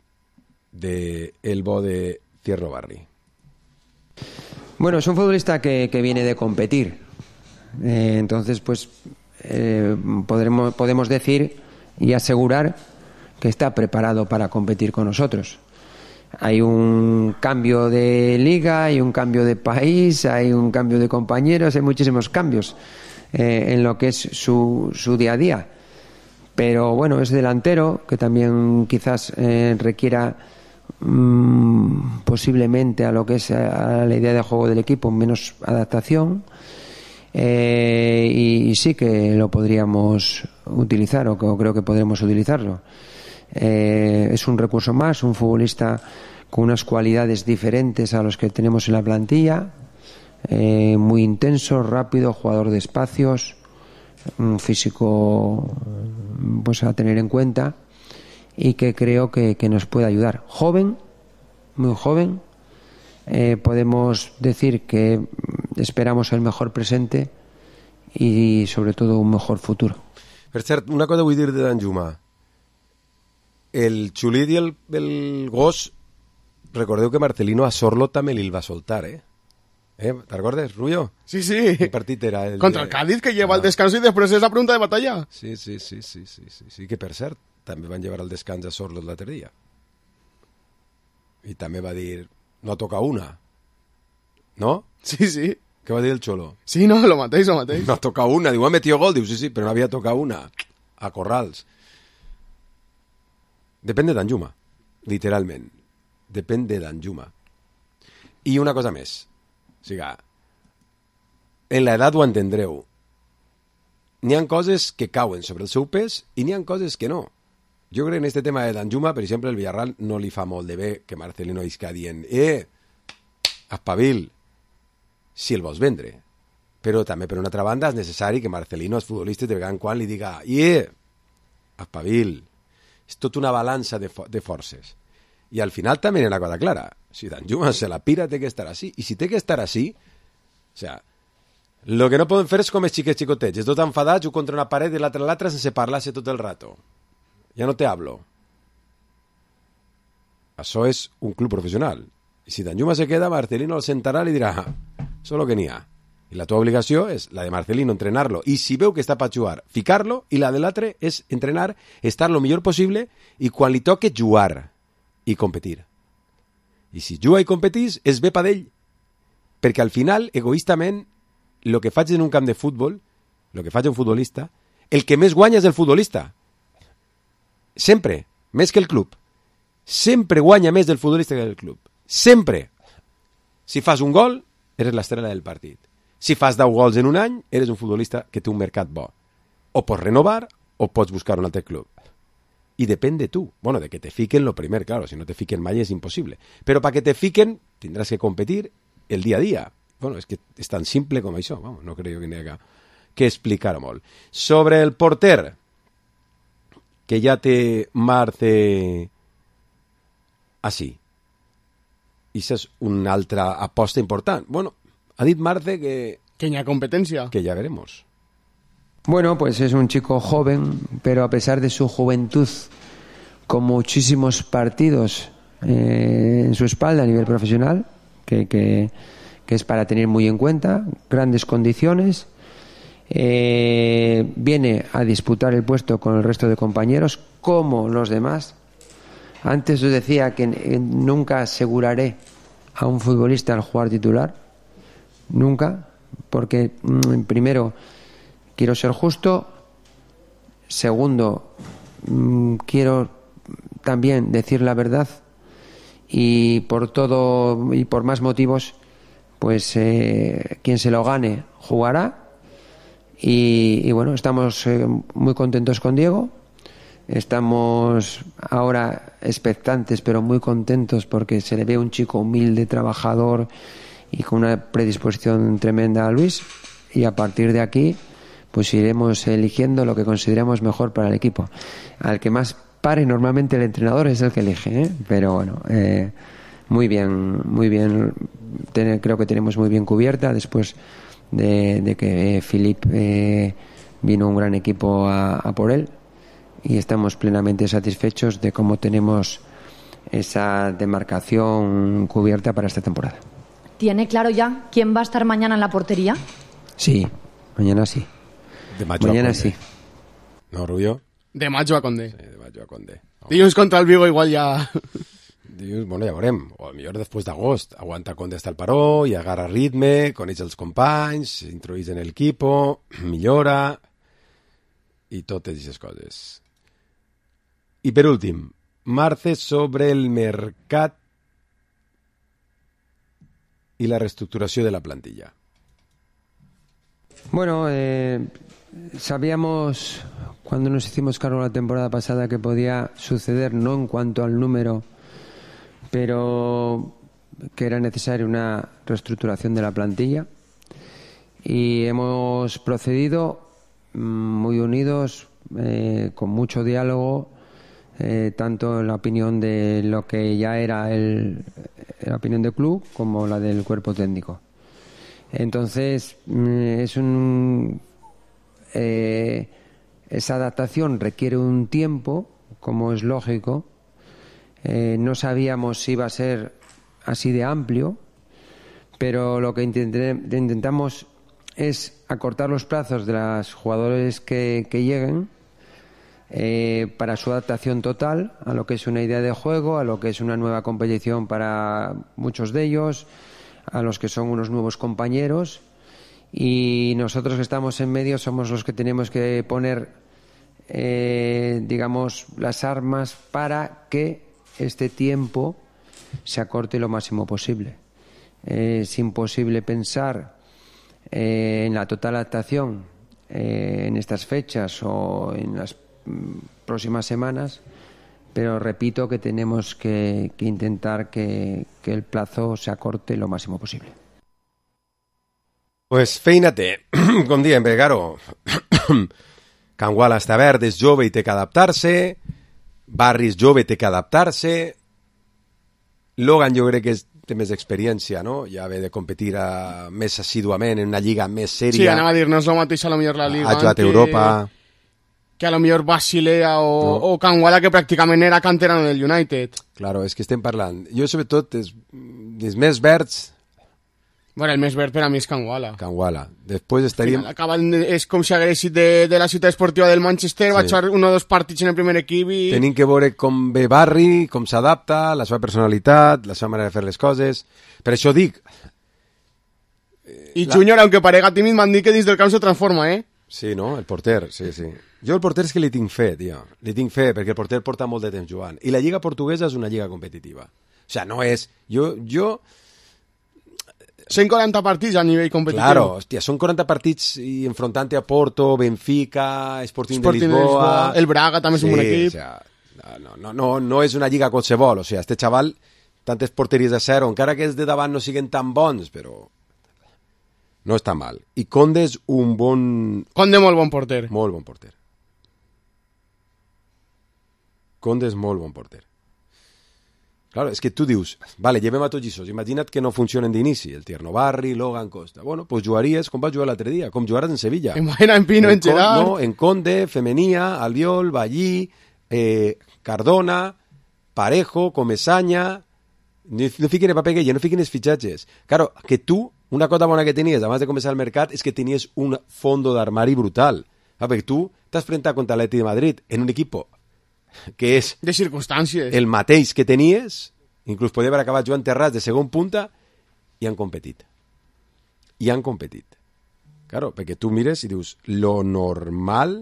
D: el bo de Cierno Barri.
F: Bueno, es un futbolista que viene de competir. Entonces, pues, podemos decir y asegurar que está preparado para competir con nosotros. Hay un cambio de liga, hay un cambio de país, hay un cambio de compañeros, hay muchísimos cambios en lo que es su día a día. Pero bueno, es delantero, que también quizás requiera posiblemente a lo que es a la idea de juego del equipo menos adaptación. y sí que lo podríamos utilizar, o creo que podremos utilizarlo. Es un recurso más, un futbolista con unas cualidades diferentes a los que tenemos en la plantilla, muy intenso, rápido, jugador de espacios, un físico pues a tener en cuenta, y que creo que nos puede ayudar. Joven, muy joven. Podemos decir que esperamos el mejor presente i sobre todo un mejor futuro.
D: Per cert, una cosa vull dir de Danjuma. El xulit i el gos, recordeu que Marcelino a Sorlo també li el va soltar, ¿eh? ¿Te recordes, Rubio?
E: Sí, sí.
D: ¿Qué partido era?
E: Contra el Cádiz, que lleva el descanso y después es la pregunta de batalla.
D: Sí, que per cert, també van llevar el descans a Sorlo l'altre dia. I també va dir, no toca una. ¿No?
E: Sí, sí.
D: ¿Qué va a decir el Cholo?
E: Sí, no, lo matéis.
D: No ha tocado una. Digo, ha metido gol. Digo, sí, pero no había tocado una. A Corrals. Depèn de Danjuma. Literalment. Depèn de Danjuma. I una cosa més. O sigui, en l'edat ho entendreu. N'hi ha coses que cauen sobre el seu pes i n'hi ha coses que no. Jo crec que en este tema de Danjuma, per exemple, el Villarreal no li fa molt de bé que Marcelino isca dient espavil, si el vols vendre. Però també, per una altra banda, és necessari que Marcelino, els futbolistes, de vegada en quan li diga espavil. És tota una balança de forces. I al final també hi ha una cosa clara. Si Danjuma se la pira, té que estar així. I si té que estar així, o sea, lo que no poden fer és com els xiquets xicotets. És tot enfadats, un contra una paret i l'altre a l'altre sense parlar-se tot el rato. Ja no te hablo. Això és un club professional. I si Danjuma se queda, Marcelino el sentarà i li dirà, això és el que n'hi ha. I la teva obligació és la de Marcelino, entrenar-lo. I si veu que està per jugar, ficar-lo, i la de l'altre és entrenar, estar lo millor possible, i quan li toque jugar i competir. I si juga i competís, és bé per ell. Perquè al final, egoístament, el que faig en un camp de futbol, el que faig un futbolista, el que més guanya és el futbolista. Sempre, més que el club. Sempre guanya més el futbolista que el club. Sempre. Si fas un gol, eres l'estrella del partit. Si fas 10 gols en un any, eres un futbolista que té un mercat bo. O pots renovar o pots buscar un altre club. Y depende tú. Bueno, de que te fiquen lo primero, claro. Si no te fiquen mai es imposible. Pero para que te fiquen, tendrás que competir el día a día. Bueno, es que es tan simple com això. Vamos, no creo que n'hi haga que explicar molt. Sobre el porter, que ja té Marce així. I això és una altra aposta important. Bueno, ha dit Marce que
E: n'hi ha competència.
D: Que ya veremos.
F: Bueno, pues es un chico joven, pero a pesar de su juventud, con muchísimos partidos en su espalda a nivel profesional, que es para tener muy en cuenta, grandes condiciones, viene a disputar el puesto con el resto de compañeros, como los demás. Antes os decía que nunca aseguraré a un futbolista al jugar titular, nunca, porque primero quiero ser justo, segundo quiero también decir la verdad, y por más motivos, pues quien se lo gane jugará. Y bueno, estamos muy contentos con Diego. Estamos ahora expectantes, pero muy contentos, porque se le ve un chico humilde, trabajador y con una predisposición tremenda a Luis. Y a partir de aquí, pues iremos eligiendo lo que consideremos mejor para el equipo. Al que más pare, normalmente el entrenador es el que elige, ¿eh? Pero bueno, muy bien, muy bien. Creo que tenemos muy bien cubierta después de que Philippe vino un gran equipo a por él, y estamos plenamente satisfechos de cómo tenemos esa demarcación cubierta para esta temporada.
L: ¿Tiene claro ya quién va a estar mañana en la portería?
F: Sí, mañana sí. Mañana sí.
D: ¿No, Rubio?
E: De Macho a Condé.
D: Sí, de Macho a Condé.
E: Dilluns contra el Vigo igual ja...
D: Dilluns, bueno, ja veurem. O millor després d'agost. Aguanta Condé hasta el paró i agarra ritme, coneix els companys, s'introdueix en el equipo, millora i totes aquestes coses. I per últim, Marce sobre el mercat i la reestructuració de la plantilla.
F: Bueno, sabíamos cuando nos hicimos cargo la temporada pasada que podía suceder, no en cuanto al número, pero que era necesaria una reestructuración de la plantilla, y hemos procedido muy unidos, con mucho diálogo, tanto en la opinión de lo que ya era la opinión del club como la del cuerpo técnico. Entonces, esa adaptación requiere un tiempo, como es lógico. No sabíamos si iba a ser así de amplio, pero lo que intentamos es acortar los plazos de los jugadores que lleguen, para su adaptación total a lo que es una idea de juego, a lo que es una nueva competición para muchos de ellos, a los que son unos nuevos compañeros, y nosotros que estamos en medio somos los que tenemos que poner, digamos, las armas para que este tiempo se acorte lo máximo posible. Es imposible pensar en la total adaptación en estas fechas o en las próximas semanas, pero repito que tenemos que intentar que el plazo se acorte lo máximo posible.
D: Pues feina té, com diem, bé, Garo. Can Guala està verd, és jove i té que adaptar-se. Barri és jove, té que adaptar-se. Logan jo crec que té més experiència, no? Ja ve de competir més assiduament en una lliga més sèria.
E: Sí, anava a dir, no és el mateix a lo millor la Liga.
D: Ha jugat a Europa.
E: Que a lo millor Basilea o Can Guala, que pràcticament era canterano del United.
D: Claro, és que estem parlant. Jo, sobretot, dels més verds...
E: Bueno, el més verd per a mi és Can Guala.
D: Can Guala. Després estaríem...
E: És com si haguessis de la ciutat esportiva del Manchester, sí. Va jugar 1 o 2 partits en el primer equip i...
D: Tenim que veure com ve Barri, com s'adapta, la seva personalitat, la seva manera de fer les coses. Per això dic...
E: I Júnior, aunque parega tímid, m'han dit que dins del camp se transforma, eh?
D: Sí, no? El porter, sí. Jo el porter és que li tinc fe, tio. Li tinc fe, perquè el porter porta molt de temps jugant. I la lliga portuguesa és una lliga competitiva. O sea, no és... Jo...
E: 140 partits a nivell competitiu.
D: Claro, hòstia, són 40 partits i enfrontant-te a Porto, Benfica, Sporting de Lisboa...
E: El Braga també és un bon equip.
D: O sea, no és una lliga qualsevol. O sea, este xaval, tantes porteries de zero, encara que els de davant no siguen tan bons, però no està mal. I Conde és un bon...
E: Conde molt bon porter.
D: Molt bon porter. Conde és molt bon porter. Claro, és que tu dius, vale, llevem a tots aquests, imagina't que no funcionen d'inici, el Tierno Barri, Logan Costa. Bueno, pues jugaries com vas jugar l'altre dia, com jugaràs en Sevilla.
E: En Baena, en Pino, en Gerard.
D: No, en Conde, Femenia, Albiol, Ballí, Cardona, Parejo, Comesaña... No fiquen paper gueye, no fiquen els fitxatges. Claro, que tu, una cosa bona que tenies abans de començar el mercat és que tenies un fondo d'armari brutal. Perquè tu t'has enfrentat contra l'Atlètic de Madrid en un equip que és
E: de circumstàncies,
D: el mateix que tenies, inclús podia haver acabat jugant Terrats de segon punta, i han competit. Claro, perquè tu mires i dius, lo normal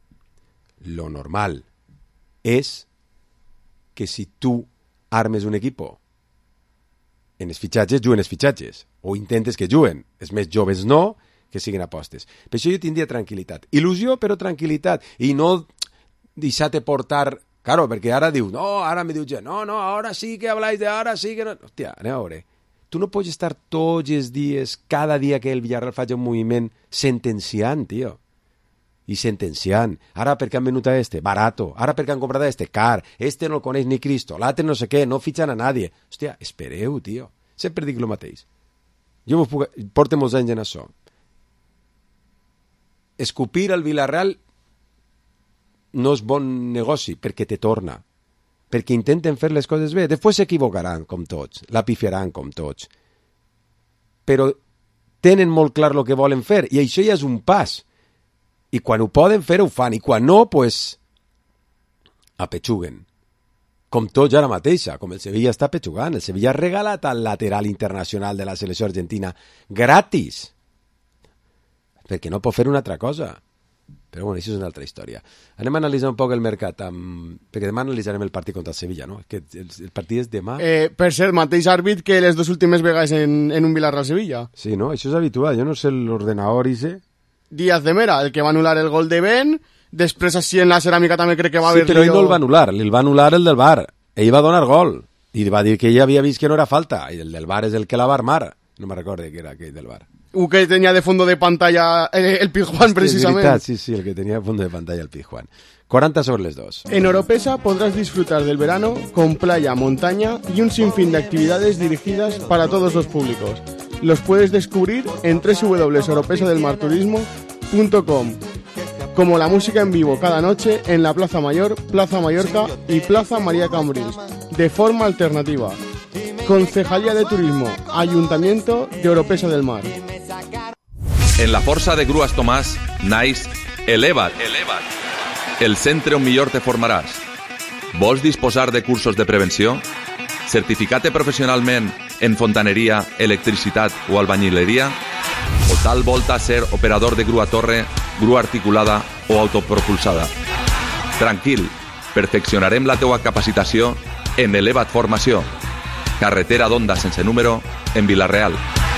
D: és que si tu armes un equip en els fitxatges, juguen els fitxatges, o intentes que juguen. Els més joves no, que siguin apostes. Per això jo tindria tranquil·litat. Il·lusió, però tranquil·litat. I no deixar-te portar... Claro, perquè ara diu, no, ara me diu gent, no, ara sí que habláis de ara, sí que no... Hòstia, anem a veure. Tu no pots estar tots els dies, cada dia que el Villarreal faci un moviment, sentenciant, tio. I sentenciant. Ara perquè han venut a este, barato. Ara perquè han comprat a este, car. Este no el coneix ni Cristo. L'altre no sé què, no fitxan a nadie. Hòstia, espereu, tio. Sempre dic el mateix. Jo porto molts anys en això. Escupir al Villarreal no és bon negoci, perquè te torna. Perquè intenten fer les coses bé. Després s'equivocaran, com tots. La pifiaran, com tots. Però tenen molt clar el que volen fer, i això ja és un pas. I quan ho poden fer, ho fan. I quan no, pues, apechuguen. Com tots ara mateixa, com el Sevilla està apechugant. El Sevilla ha regalat al lateral internacional de la selecció argentina gratis. Perquè no pot fer una altra cosa. Però bueno, això és una altra història. Anem a analitzar un poc el mercat, perquè demà analitzarem el partit contra el Sevilla, no? Que el partit és demà.
E: Per cert, mateix àrbit que les dues últimes vegades en un Villarreal-Sevilla.
D: Sí, no? Això és habitual. Jo no sé l'ordenador i sé.
E: Díaz de Mera, el que va a anular el gol de Ben. Després, així, en la ceràmica també crec que va haver...
D: Sí, però ell no el va anul·lar el del VAR. Ell va donar gol. I va dir que ell havia vist que no era falta. I el del VAR és el que la va armar. No me recordo que era aquell del VAR.
E: O que tenía de fondo de pantalla el Pizjuán, precisamente.
D: Sí, el que tenía de fondo de pantalla el Pizjuán. 40 sobre les 2.
E: En Oropesa podrás disfrutar del verano con playa, montaña y un sinfín de actividades dirigidas para todos los públicos. Los puedes descubrir en www.oropesadelmarturismo.com, como la música en vivo cada noche en la Plaza Mayor, Plaza Mallorca y Plaza María Cambrils, de forma alternativa. Concejalía de Turismo, Ayuntamiento de Oropesa del Mar.
M: En la Força de Grues Tomàs naix Eleva't, el centre on millor te formaràs. Vols disposar de cursos de prevenció? Certificar-te professionalment en fontaneria, electricitat o albañileria? O tal volta ser operador de grua torre, grua articulada o autopropulsada? Tranquil, perfeccionarem la teua capacitació en Eleva't Formació. Carretera d'Onda sense número, en Vila-real.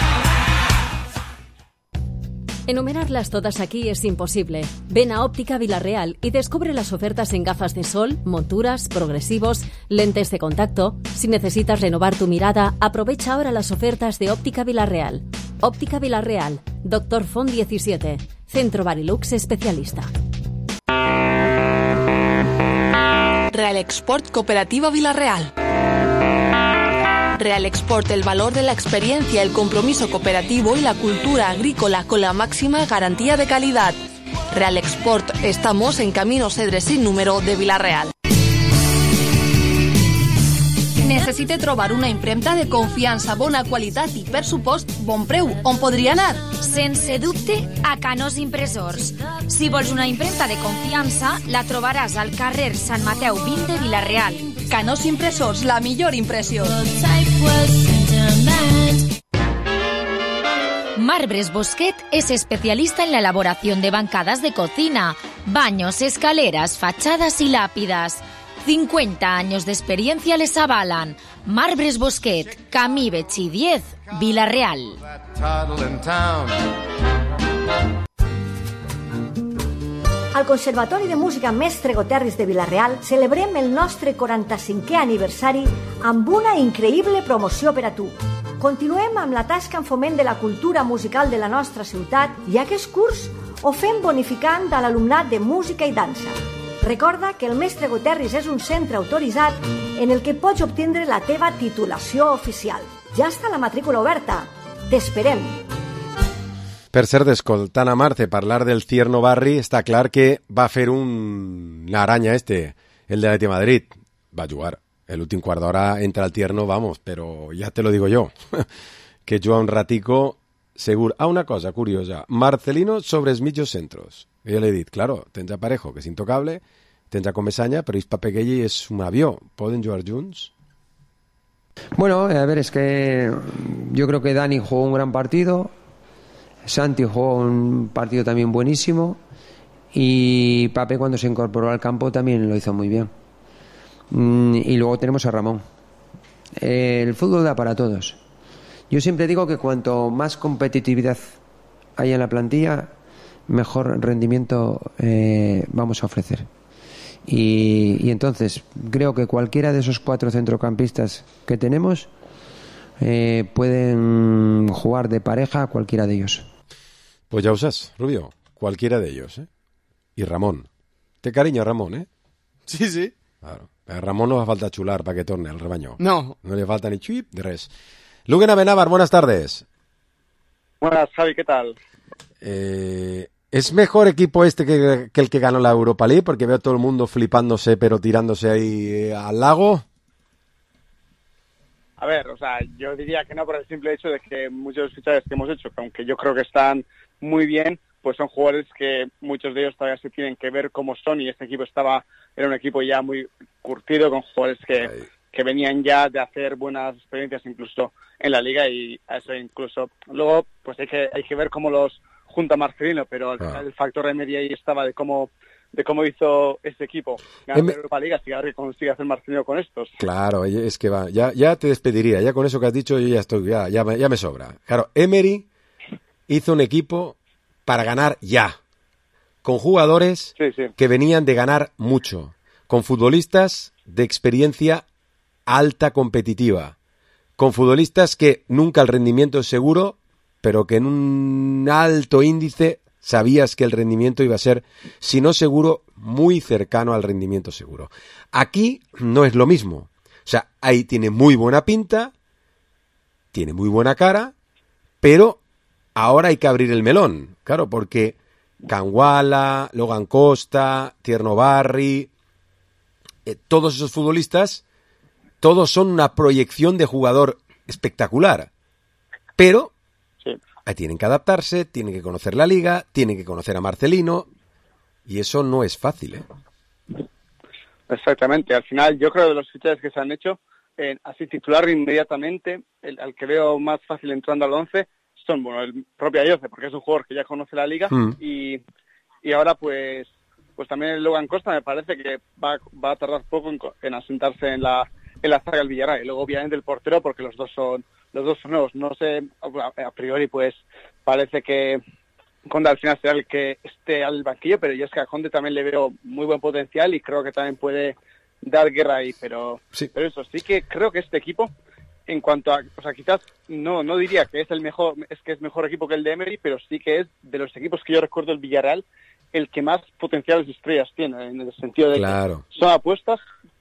N: Enumerarlas todas aquí es imposible. Ven a Óptica Vila-real y descubre las ofertas en gafas de sol, monturas, progresivos, lentes de contacto. Si necesitas renovar tu mirada, aprovecha ahora las ofertas de Óptica Vila-real. Óptica Vila-real, Dr. Font 17, Centro Barilux especialista.
K: Real Export Cooperativa Vila-real. Real Export, el valor de la experiencia, el compromiso cooperativo y la cultura agrícola con la máxima garantía de calidad. Real Export, estamos en Camino Cedres sin número de Vila-real. Necessite trobar una impremta de confiança, bona qualitat i, per supost, bon preu. On podria anar?
O: Sense dubte, a Canós Impressors. Si vols una impremta de confiança, la trobaràs al carrer Sant Mateu 20 de Vila-real.
K: Canós Impressors, la millor impressió.
O: Marbres Bosquet es especialista en la elaboración de bancadas de cocina, baños, escaleras, fachadas y lápidas. 50 años de experiencia les avalan. Marbres Bosquet, Camí Betxí 10, Vila-real.
P: Al Conservatori de Música Mestre Goterris de Vila-real celebrem el nostre 45è aniversari amb una increïble promoció per a tu. Continuem amb la tasca en foment de la cultura musical de la nostra ciutat i aquest curs ho fem bonificant a l'alumnat de música i dansa. Recorda que el Mestre Goterris és un centre autoritzat en el que pots obtindre la teva titulació oficial. Ja està la matrícula oberta. T'esperem.
D: Per cert, escoltant a Marte parlar del Cierno Barri, està clar que va fer una aranya el de l'Atleti Madrid. Va jugar. L'últim quart d'hora entra al Tierno, vamos, però ja te lo digo yo, que juga un ratico segur. Una cosa curiosa, Marcelino sobre els mitjos centros. Jo l'he dit, claro, tens a Parejo, que és intocable, tens a Comesaña, però és Papeguelli és un avió. ¿Poden jugar junts?
F: Bueno, a ver, es que yo creo que Dani jugó un gran partido, Santi jugó un partido también buenísimo y Pape cuando se incorporó al campo también lo hizo muy bien. Y luego tenemos a Ramón. El fútbol da para todos. Yo siempre digo que cuanto más competitividad hay en la plantilla, mejor rendimiento vamos a ofrecer. Y entonces creo que cualquiera de esos 4 centrocampistas que tenemos pueden jugar de pareja a cualquiera de ellos.
D: Pues ya usas, Rubio, cualquiera de ellos, ¿eh? Y Ramón. Te cariño a Ramón, ¿eh?
E: Sí, sí.
D: Claro. A Ramón no va falta chular para que torne al rebaño.
E: No.
D: No le falta ni chuip de res. Luquen Amenábar, buenas tardes.
Q: Buenas, Javi, ¿qué tal?
D: ¿Es mejor equipo que el que ganó la Europa League? Porque veo a todo el mundo flipándose, pero tirándose ahí al lago.
Q: A ver, o sea, yo diría que no por el simple hecho de que muchos de los fichajes que hemos hecho, que aunque yo creo que están muy bien, pues son jugadores que muchos de ellos todavía se tienen que ver cómo son, y este equipo era un equipo ya muy curtido, con jugadores que venían ya de hacer buenas experiencias incluso en la liga, y a eso incluso luego pues hay que ver cómo los junta Marcelino, pero el factor Emery ahí estaba de cómo hizo este equipo ganar la Europa League, así que a ver qué consigue hacer Marcelino con estos.
D: Claro, es que va, ya te despediría, ya con eso que has dicho yo ya estoy, ya me sobra. Claro, Emery hizo un equipo para ganar ya, con jugadores que venían de ganar mucho, con futbolistas de experiencia alta competitiva, con futbolistas que nunca el rendimiento es seguro, pero que en un alto índice sabías que el rendimiento iba a ser, si no seguro, muy cercano al rendimiento seguro. Aquí no es lo mismo. O sea, ahí tiene muy buena pinta, tiene muy buena cara, pero ahora hay que abrir el melón, claro, porque Canguala, Logan Costa, Tierno Barri, todos esos futbolistas, todos son una proyección de jugador espectacular, pero tienen que adaptarse, tienen que conocer la liga, tienen que conocer a Marcelino, y eso no es fácil,
Q: Exactamente, al final yo creo de los fichajes que se han hecho, así titular inmediatamente, al que veo más fácil entrando al 11, son, bueno, el propio Ayoce, porque es un jugador que ya conoce la liga, y ahora pues también el Logan Costa me parece que va a tardar poco en asentarse en la zaga del Villarreal, y luego obviamente el portero, porque los dos son nuevos. No sé, a priori pues parece que Conde al final será el que esté al banquillo, pero yo es que a Conde también le veo muy buen potencial y creo que también puede dar guerra ahí, pero eso sí que creo que este equipo, en cuanto a, o sea, quizás no diría que es el mejor, es que es mejor equipo que el de Emery, pero sí que es de los equipos que yo recuerdo el Villarreal el que más potenciales estrellas tiene, en el sentido de que son apuestas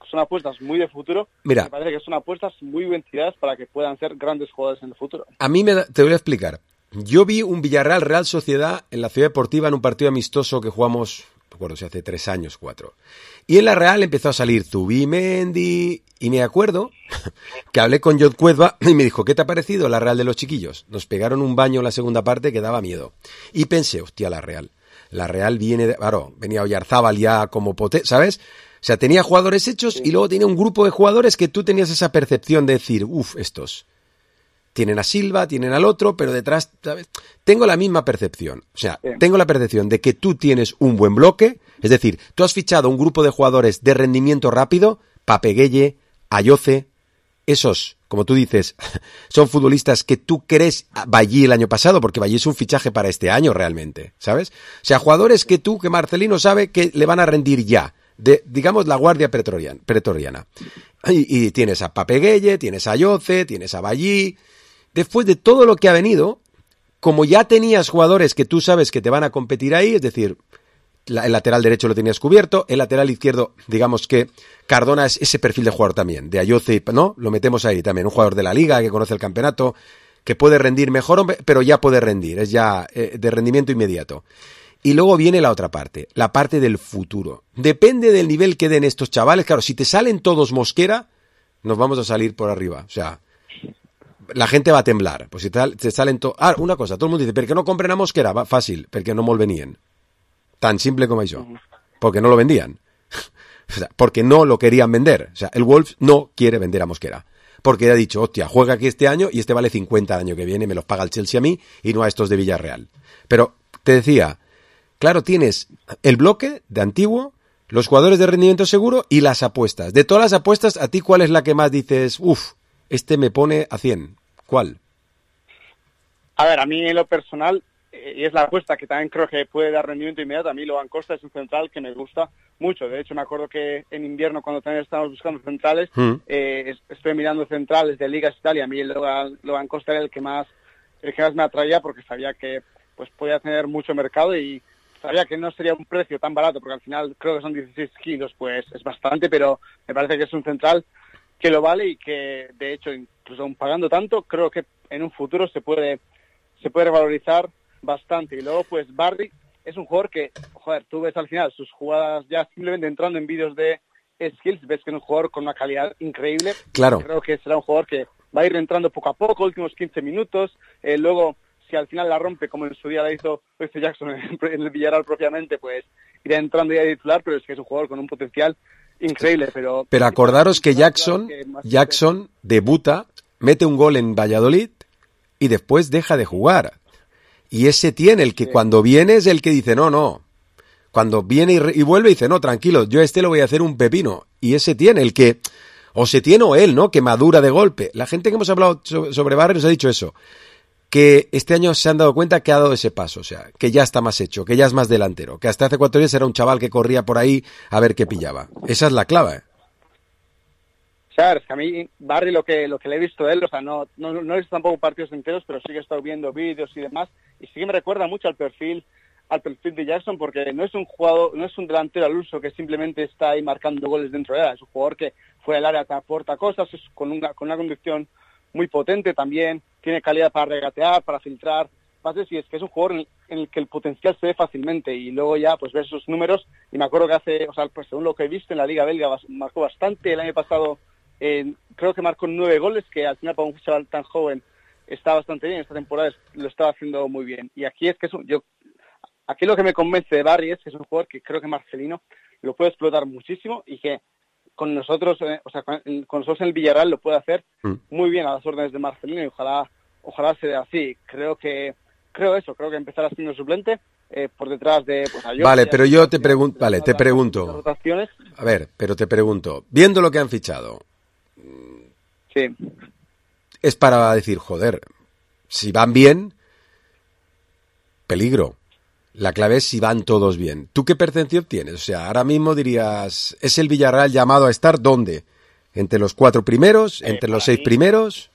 Q: muy de futuro.
D: Mira,
Q: me parece que son apuestas muy bien tiradas para que puedan ser grandes jugadores en el futuro.
D: A mí te voy a explicar. Yo vi un Villarreal Real Sociedad en la Ciudad Deportiva en un partido amistoso que jugamos, no recuerdo si hace 3 años, 4. Y en la Real empezó a salir Zubimendi, y me acuerdo que hablé con Jod Cuedva y me dijo, ¿qué te ha parecido la Real de los chiquillos? Nos pegaron un baño en la segunda parte que daba miedo. Y pensé, hostia, la Real viene claro, venía Oyarzábal ya como ¿sabes? O sea, tenía jugadores hechos y luego tenía un grupo de jugadores que tú tenías esa percepción de decir, estos tienen a Silva, tienen al otro, pero detrás, ¿sabes? Tengo la misma percepción. O sea, tengo la percepción de que tú tienes un buen bloque, es decir, tú has fichado un grupo de jugadores de rendimiento rápido, Papeguelle, Ayoce, esos, como tú dices, son futbolistas que tú crees Ballí el año pasado, porque Ballí es un fichaje para este año realmente, ¿sabes? O sea, jugadores que Marcelino sabe que le van a rendir ya, de, digamos, la guardia pretoriana. Y tienes a Papeguelle, tienes a Ayoce, tienes a Ballí. Después de todo lo que ha venido, como ya tenías jugadores que tú sabes que te van a competir ahí, es decir, el lateral derecho lo tenías cubierto, el lateral izquierdo, digamos que Cardona es ese perfil de jugador también, de Ayoce, ¿no? Lo metemos ahí también, un jugador de la liga que conoce el campeonato, que puede rendir mejor, pero ya puede rendir, es ya de rendimiento inmediato. Y luego viene la otra parte, la parte del futuro. Depende del nivel que den estos chavales. Claro, si te salen todos Mosquera, nos vamos a salir por arriba. O sea, la gente va a temblar. Pues si te salen todos... una cosa, todo el mundo dice, ¿por qué no compren a Mosquera? Va fácil, porque no mol venien. Tan simple como eso. Porque no lo vendían. O sea, porque no lo querían vender. O sea, el Wolves no quiere vender a Mosquera. Porque ha dicho, hostia, juega aquí este año y este vale 50 el año que viene, me los paga el Chelsea a mí y no a estos de Villarreal. Pero, te decía... Claro, tienes el bloque de antiguo, los jugadores de rendimiento seguro y las apuestas. De todas las apuestas, ¿a ti cuál es la que más dices, este me pone a 100? ¿Cuál?
Q: A ver, a mí en lo personal, y es la apuesta que también creo que puede dar rendimiento inmediato, a mí Logan Costa es un central que me gusta mucho. De hecho, me acuerdo que en invierno, cuando también estábamos buscando centrales, estoy mirando centrales de ligas y tal, y a mí Logan Costa era el que más me atraía porque sabía que pues podía tener mucho mercado y sabía que no sería un precio tan barato, porque al final creo que son 16 kilos, pues es bastante, pero me parece que es un central que lo vale y que, de hecho, incluso aún pagando tanto, creo que en un futuro se puede revalorizar bastante. Y luego, pues, Barry es un jugador que, tú ves al final sus jugadas ya simplemente entrando en vídeos de skills, ves que es un jugador con una calidad increíble.
D: Claro.
Q: Creo que será un jugador que va a ir entrando poco a poco, últimos 15 minutos, luego... Si al final la rompe, como en su día la hizo Jackson en el Villarreal propiamente, pues irá entrando ya de titular, pero es que es un jugador con un potencial increíble. Pero
D: acordaros que Jackson debuta, mete un gol en Valladolid y después deja de jugar. Y ese tiene el que cuando viene es el que dice, no. Cuando viene y vuelve dice, no, tranquilo, yo le voy a hacer un pepino. Y ese tiene el que, o se tiene o él, ¿no? Que madura de golpe. La gente que hemos hablado sobre Barry nos ha dicho eso. que este año se han dado cuenta que ha dado ese paso, o sea, que ya está más hecho, que ya es más delantero, que hasta hace 4 días era un chaval que corría por ahí a ver qué pillaba. Esa es la clave.
Q: Claro, es que a mí, Barry, lo que le he visto de él, o sea, no he visto tampoco partidos enteros, pero sí que he estado viendo vídeos y demás, y sí que me recuerda mucho al perfil de Jackson, porque no es un jugador, no es un delantero al uso que simplemente está ahí marcando goles dentro de él, es un jugador que fuera del área te aporta cosas, es con una conducción muy potente también, tiene calidad para regatear, para filtrar pases, y es que es un jugador en el que el potencial se ve fácilmente, y luego ya pues ves sus números, y me acuerdo que pues según lo que he visto en la Liga Belga, marcó bastante el año pasado. Creo que marcó 9 goles, que al final para un chaval tan joven está bastante bien. Esta temporada lo estaba haciendo muy bien. Y aquí es que aquí lo que me convence de Barry es que es un jugador que creo que Marcelino lo puede explotar muchísimo y que con nosotros, con nosotros en el Villarreal lo puede hacer muy bien a las órdenes de Marcelino, y ojalá sea así. Creo que empezará siendo suplente por detrás de
D: Vale, pero yo te pregunto, a ver, pero te pregunto, viendo lo que han fichado,
Q: sí,
D: es para decir, joder, si van bien, peligro. La clave es si van todos bien. ¿Tú qué percepción tienes? O sea, ahora mismo dirías, ¿es el Villarreal llamado a estar dónde? ¿Entre los 4 primeros? ¿Entre los 6 primeros?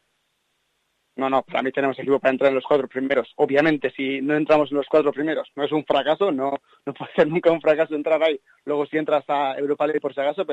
Q: No, para mí tenemos equipo para entrar en los 4 primeros. Obviamente, si no entramos en los 4 primeros, no es un fracaso, no puede ser nunca un fracaso entrar ahí. Luego si entras a Europa League por si acaso,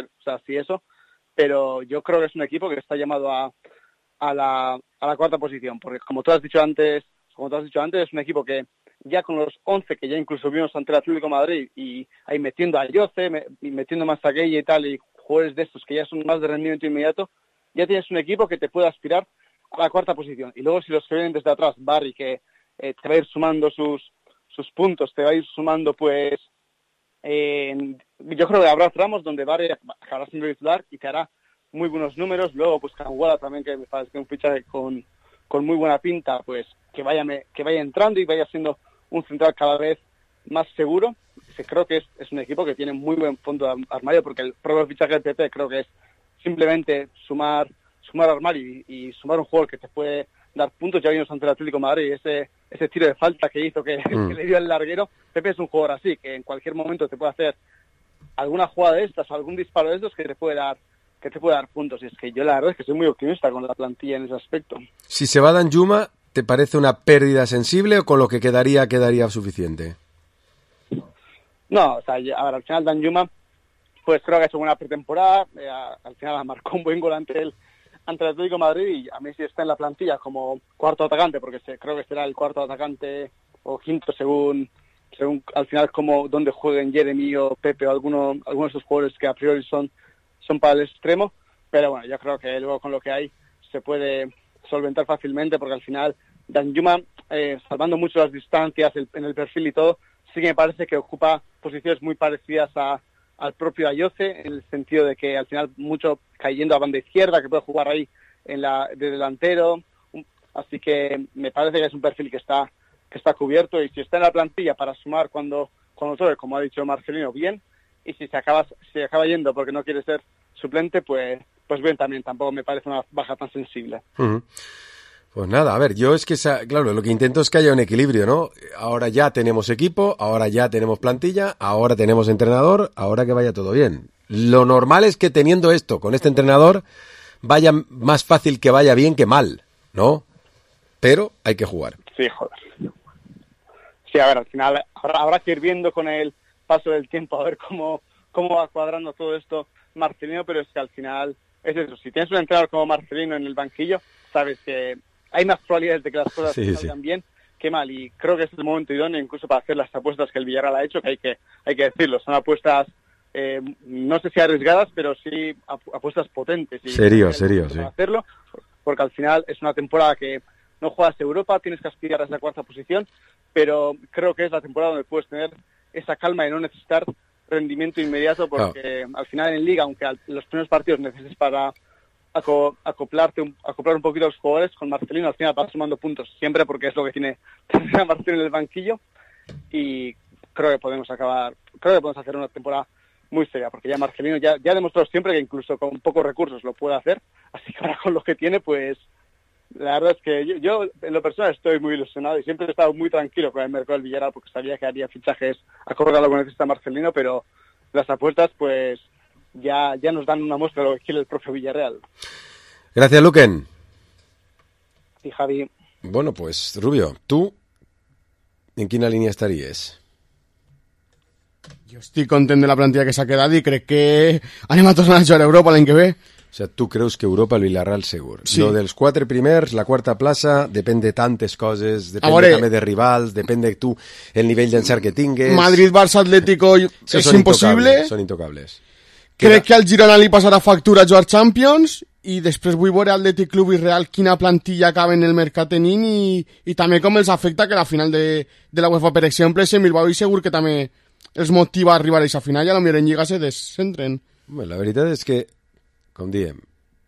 Q: pero yo creo que es un equipo que está llamado a la 4ª posición, porque como tú has dicho antes, es un equipo que ya con los 11 que ya incluso vimos ante el Atlético de Madrid, y ahí metiendo a Jose, metiendo más a Gueye y tal, y jugadores de estos que ya son más de rendimiento inmediato, ya tienes un equipo que te puede aspirar a la 4ª posición. Y luego si los que vienen desde atrás, Barry, que te va a ir sumando sus puntos, te va a ir sumando pues yo creo que habrá tramos donde Barry acabará siendo titular y te hará muy buenos números. Luego pues Canguala también, que me parece que un fichaje con muy buena pinta, pues que vaya entrando y vaya siendo un central cada vez más seguro. Creo que es un equipo que tiene muy buen fondo de armario, porque el propio fichaje del PP creo que es simplemente sumar armario y sumar un jugador que te puede dar puntos. Ya vimos ante el Atlético de Madrid ese tiro de falta que hizo, que le dio el larguero. Pepe es un jugador así, que en cualquier momento te puede hacer alguna jugada de estas o algún disparo de estos que te puede dar puntos. Y es que yo la verdad es que soy muy optimista con la plantilla en ese aspecto.
D: Si se va Danjuma, ¿te parece una pérdida sensible o con lo que quedaría suficiente?
Q: No, o sea, al final Danjuma pues creo que ha hecho una pretemporada, al final marcó un buen gol ante el Atlético de Madrid, y a mí sí está en la plantilla como 4º atacante, porque creo que será el 4º atacante o 5º según al final como donde jueguen Jeremy o Pepe o algunos de esos jugadores que a priori son para el extremo. Pero bueno, yo creo que luego con lo que hay se puede solventar fácilmente, porque al final Danjuma, salvando mucho las distancias en el perfil y todo, sí que me parece que ocupa posiciones muy parecidas al propio Ayoce, en el sentido de que al final mucho cayendo a banda izquierda, que puede jugar ahí de delantero. Así que me parece que es un perfil que está cubierto, y si está en la plantilla para sumar cuando toque, como ha dicho Marcelino, bien, y si se acaba yendo porque no quiere ser suplente, pues bien también. Tampoco me parece una baja tan sensible.
D: Uh-huh. Pues nada, a ver, yo es que, claro, lo que intento es que haya un equilibrio, ¿no? Ahora ya tenemos equipo, ahora ya tenemos plantilla, ahora tenemos entrenador, ahora que vaya todo bien. Lo normal es que teniendo esto, con este entrenador, vaya más fácil que vaya bien que mal, ¿no? Pero hay que jugar.
Q: Sí, joder. Sí, a ver, al final habrá que ir viendo con el paso del tiempo a ver cómo va cuadrando todo esto Marcelino, pero es que al final es eso. Si tienes un entrenador como Marcelino en el banquillo, sabes que hay más probabilidades de que las cosas salgan bien que mal, y creo que es el momento idóneo incluso para hacer las apuestas que el Villarreal ha hecho, que hay que decirlo, son apuestas no sé si arriesgadas, pero sí apuestas potentes. Y
D: serio, sí.
Q: Hacerlo, porque al final es una temporada que no juegas Europa, tienes que aspirar a esa 4ª posición, pero creo que es la temporada donde puedes tener esa calma y no necesitar rendimiento inmediato, porque al final en Liga, aunque los primeros partidos necesites para acoplar un poquito a los jugadores, con Marcelino al final vas sumando puntos siempre, porque es lo que tiene a Marcelino en el banquillo, y creo que podemos hacer una temporada muy seria, porque ya Marcelino ya ha demostrado siempre que incluso con pocos recursos lo puede hacer, así que ahora con lo que tiene pues La verdad es que yo en lo personal estoy muy ilusionado y siempre he estado muy tranquilo con el mercado del Villarreal porque sabía que haría fichajes acorde a lo que necesita Marcelino, pero las apuestas pues ya nos dan una muestra de lo que quiere el propio Villarreal.
D: Gracias, Luquen.
Q: Sí, Javi.
D: Bueno, pues, Rubio, ¿tú en quina línia estaries?
E: Jo estic content de la plantilla que s'ha quedat i crec que anem a tornar a jugar a Europa l'any que ve.
D: O sea, tú creus que Europa el Villarreal segur.
E: Sí.
D: Lo dels 4 primers, la quarta plaça, depèn de tantes coses, depèn també de rivals, depèn de tu el nivell d'encert que tingues.
E: Madrid, Barça, Atlético és impossible.
D: Són intocables.
E: Crec que al Girona li passarà factura a jugar Champions i després vull veure Atlètic Club i Real quina plantilla acaben el mercat tenint i també com els afecta que la final de la UEFA, per exemple, és en Bilbao i segur que també els motiva a arribar a aquesta final i a lo millor en Lliga se descentren.
D: La veritat és que, com diem,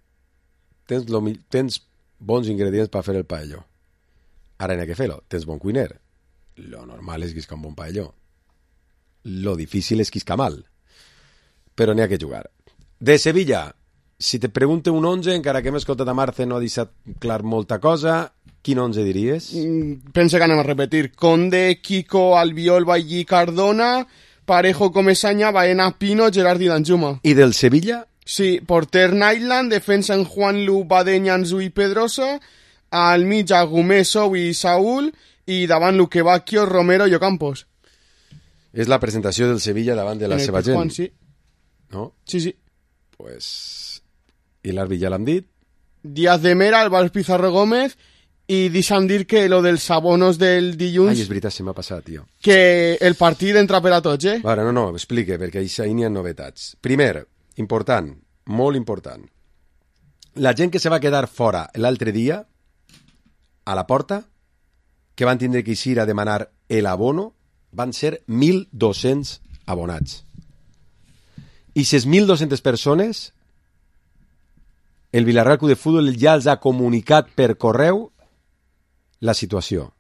D: tens bons ingredients per fer el paelló. Ara n'hi ha que fer-lo. Tens bon cuiner. Lo normal és quiscar un bon paelló. Lo difícil és quiscar mal. Però n'hi ha que jugar. De Sevilla, si te pregunte un 11, encara que hem escoltat a Marce no ha deixat clar molta cosa, quin 11 diries?
E: Pense que anem a repetir. Conde, Kiko, Albiol, Vallí, Cardona, Parejo, Comesaña, Baena, Pino, Gerard i Danjuma.
D: I del Sevilla?
E: Sí, porter Nyland, defensa en Juanlu, Badenya, Anzu i Pedrosa, al mig Agumé, Sou i Saúl, i davant Luque Bacchio, Romero i Ocampos.
D: És la presentació del Sevilla davant de la seva gent.
E: Juan, sí.
D: No?
E: Sí.
D: Pues... I l'àrbit ja l'han dit?
E: Díaz de Mera, Álvaro Pizarro Gómez, i deixa'm dir que lo dels abonos del dilluns...
D: Ai, és veritat, se m'ha passat, tio.
E: Que el partit entra per a tots, eh?
D: Ara, no, explique, perquè ahí n'hi ha novetats. Primer, important, molt important. La gent que se va quedar fora l'altre dia, a la porta, que van tindre que eixir a demanar el abono, van ser 1.200 abonats. I ces 1.200 persones, el Villarreal Club de Futbol ja els ha comunicat per correu la situació.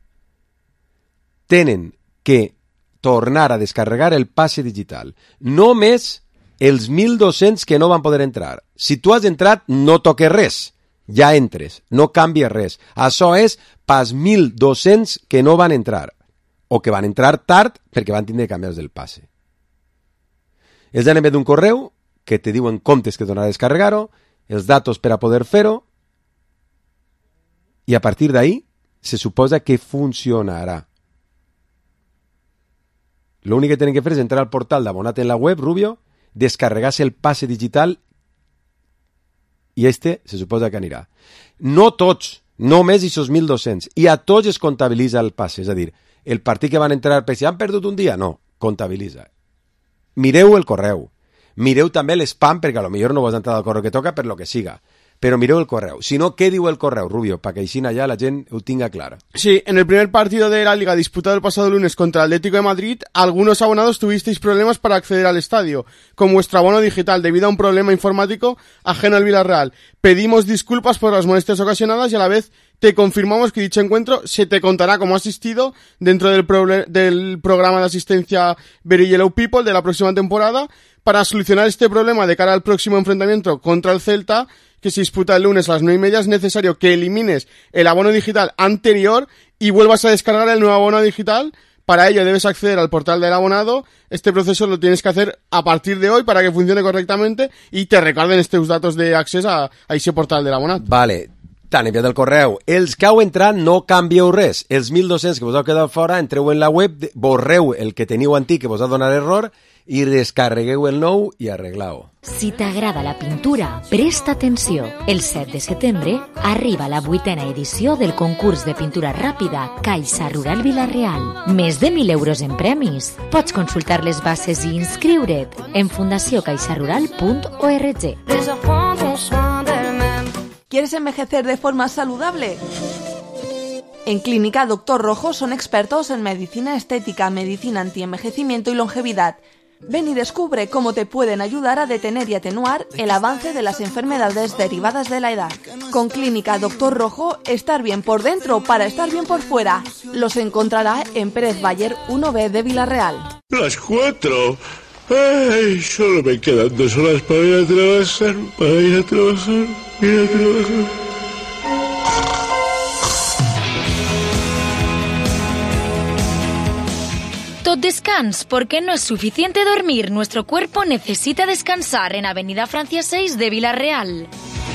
D: Tenen que tornar a descarregar el passe digital. Només els 1.200 que no van poder entrar. Si tu has entrat, no toques res. Ja entres. No canvies res. Això és pas 1.200 que no van entrar. O que van entrar tard perquè van tindre que canviar del passe. Els han enviat un correu que te diuen comptes que tornar a descarregar-ho, els datos per a poder fer-ho, i a partir d'ahí se suposa que funcionarà. L'únic que tenen que fer és entrar al portal d'abonat en la web, Rubio, descarregar-se el passe digital i se suposa que anirà. No tots, només aquests 1.200, i a tots es comptabilitza el passe, és a dir, el partit que van entrar per si han perdut un dia, no, comptabilitza. Mireu el correu, mireu també l'spam, perquè a lo millor no vos ha entrat el correu que toca per lo que siga, pero mireu el correo. Si no, ¿qué diu el correo, Rubio? Para que així allá la gent ho tinga clara.
E: Sí, en el primer partido de la Liga disputado el pasado lunes contra el Atlético de Madrid, algunos abonados tuvisteis problemas para acceder al estadio, con vuestro abono digital, debido a un problema informático ajeno al Villarreal. Pedimos disculpas por las molestias ocasionadas y a la vez te confirmamos que dicho encuentro se te contará como asistido dentro del programa de asistencia Very Yellow People de la próxima temporada para solucionar este problema de cara al próximo enfrentamiento contra el Celta, que se disputa el lunes a las 9:30, es necesario que elimines el abono digital anterior y vuelvas a descargar el nuevo abono digital. Para ello debes acceder al portal del abonado. Este proceso lo tienes que hacer a partir de hoy para que funcione correctamente y te recuerden estos datos de acceso a ese portal del abonado.
D: Vale, t'han enviat el correu. Els que heu entrat no canvieu res. Els 1.200 que vos heu quedat fora, entreu en la web, borreu el que teniu antic que vos ha donat error i descarregueu el nou i arregleu.
O: Si t'agrada la pintura, presta atenció. El 7 de setembre arriba la 8ª edició del concurs de pintura ràpida Caixa Rural Vila-real. Més de 1.000 euros en premis. Pots consultar les bases i inscriure't en fundacioncaixarural.org.
K: ¿Quieres envejecer de forma saludable? En Clínica Doctor Rojo son expertos en medicina estética, medicina antienvejecimiento y longevidad. Ven y descubre cómo te pueden ayudar a detener y atenuar el avance de las enfermedades derivadas de la edad. Con Clínica Doctor Rojo, estar bien por dentro para estar bien por fuera. Los encontrará en Pérez Bayer 1B de Vila-real.
R: Las 4. Ay, solo me quedan 2 horas para ir a trabajar,
O: tot descans, porque no es suficiente dormir, nuestro cuerpo necesita descansar en Avenida Francia 6 de Vila-real.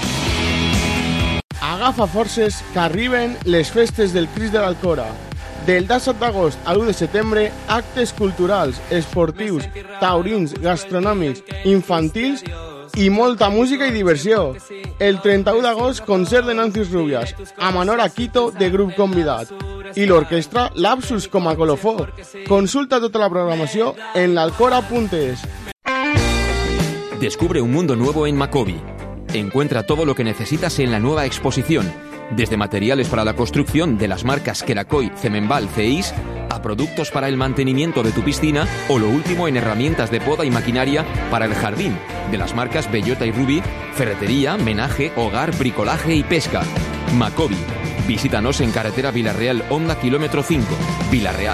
E: Agafa forces que arriben les festes del Crist de l'Alcora. Del 17 d'agost a l'1 de setembre, actes culturals, esportius, taurins, gastronòmics, infantils i molta música i diversió. El 31 d'agost, concert de Nancius Rubias, Amanor Aquito de grup convidat i l'orquestra Lapsus com a colofó. Consulta tota la programació en l'alcora.es.
S: Descubre un mundo nuevo en Macobi. Encuentra todo lo que necesitas en la nueva exposición, desde materiales para la construcción de las marcas Kerakoy, Cemenbal, CEIS, a productos para el mantenimiento de tu piscina o lo último en herramientas de poda y maquinaria para el jardín, de las marcas Bellota y Ruby, ferretería, menaje, hogar, bricolaje y pesca. Macobi. Visítanos en carretera Vila-real, Honda, kilómetro 5, Vila-real.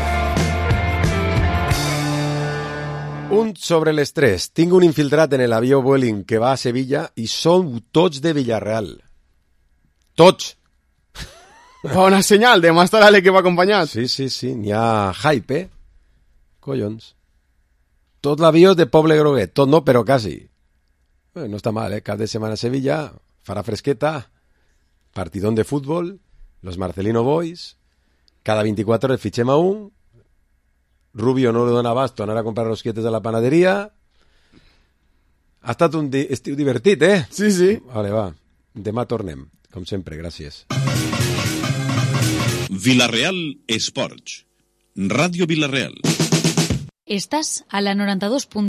D: Un sobre l'estrès. Tinc un infiltrat en l'avió Vueling que va a Sevilla i són tots de Villarreal. Tots!
E: Bona senyal, demà estarà l'equip acompanyat.
D: Sí, n'hi ha hype, Collons. Tot l'avió de Poble Groguet, tot no, però quasi. No està mal, Cap de setmana a Sevilla, farà fresqueta, partidón de fútbol, los Marcelino Boys, cada 24 hores fitxem a un, Rubio no li dona abasto anar a comprar rosquetes a la panaderia. Ha estat un estiu divertit,
E: Sí.
D: Vale, va. Demà tornem, com sempre, gràcies.
C: Vila-real Esports. Ràdio Vila-real.
O: Estás a la 92.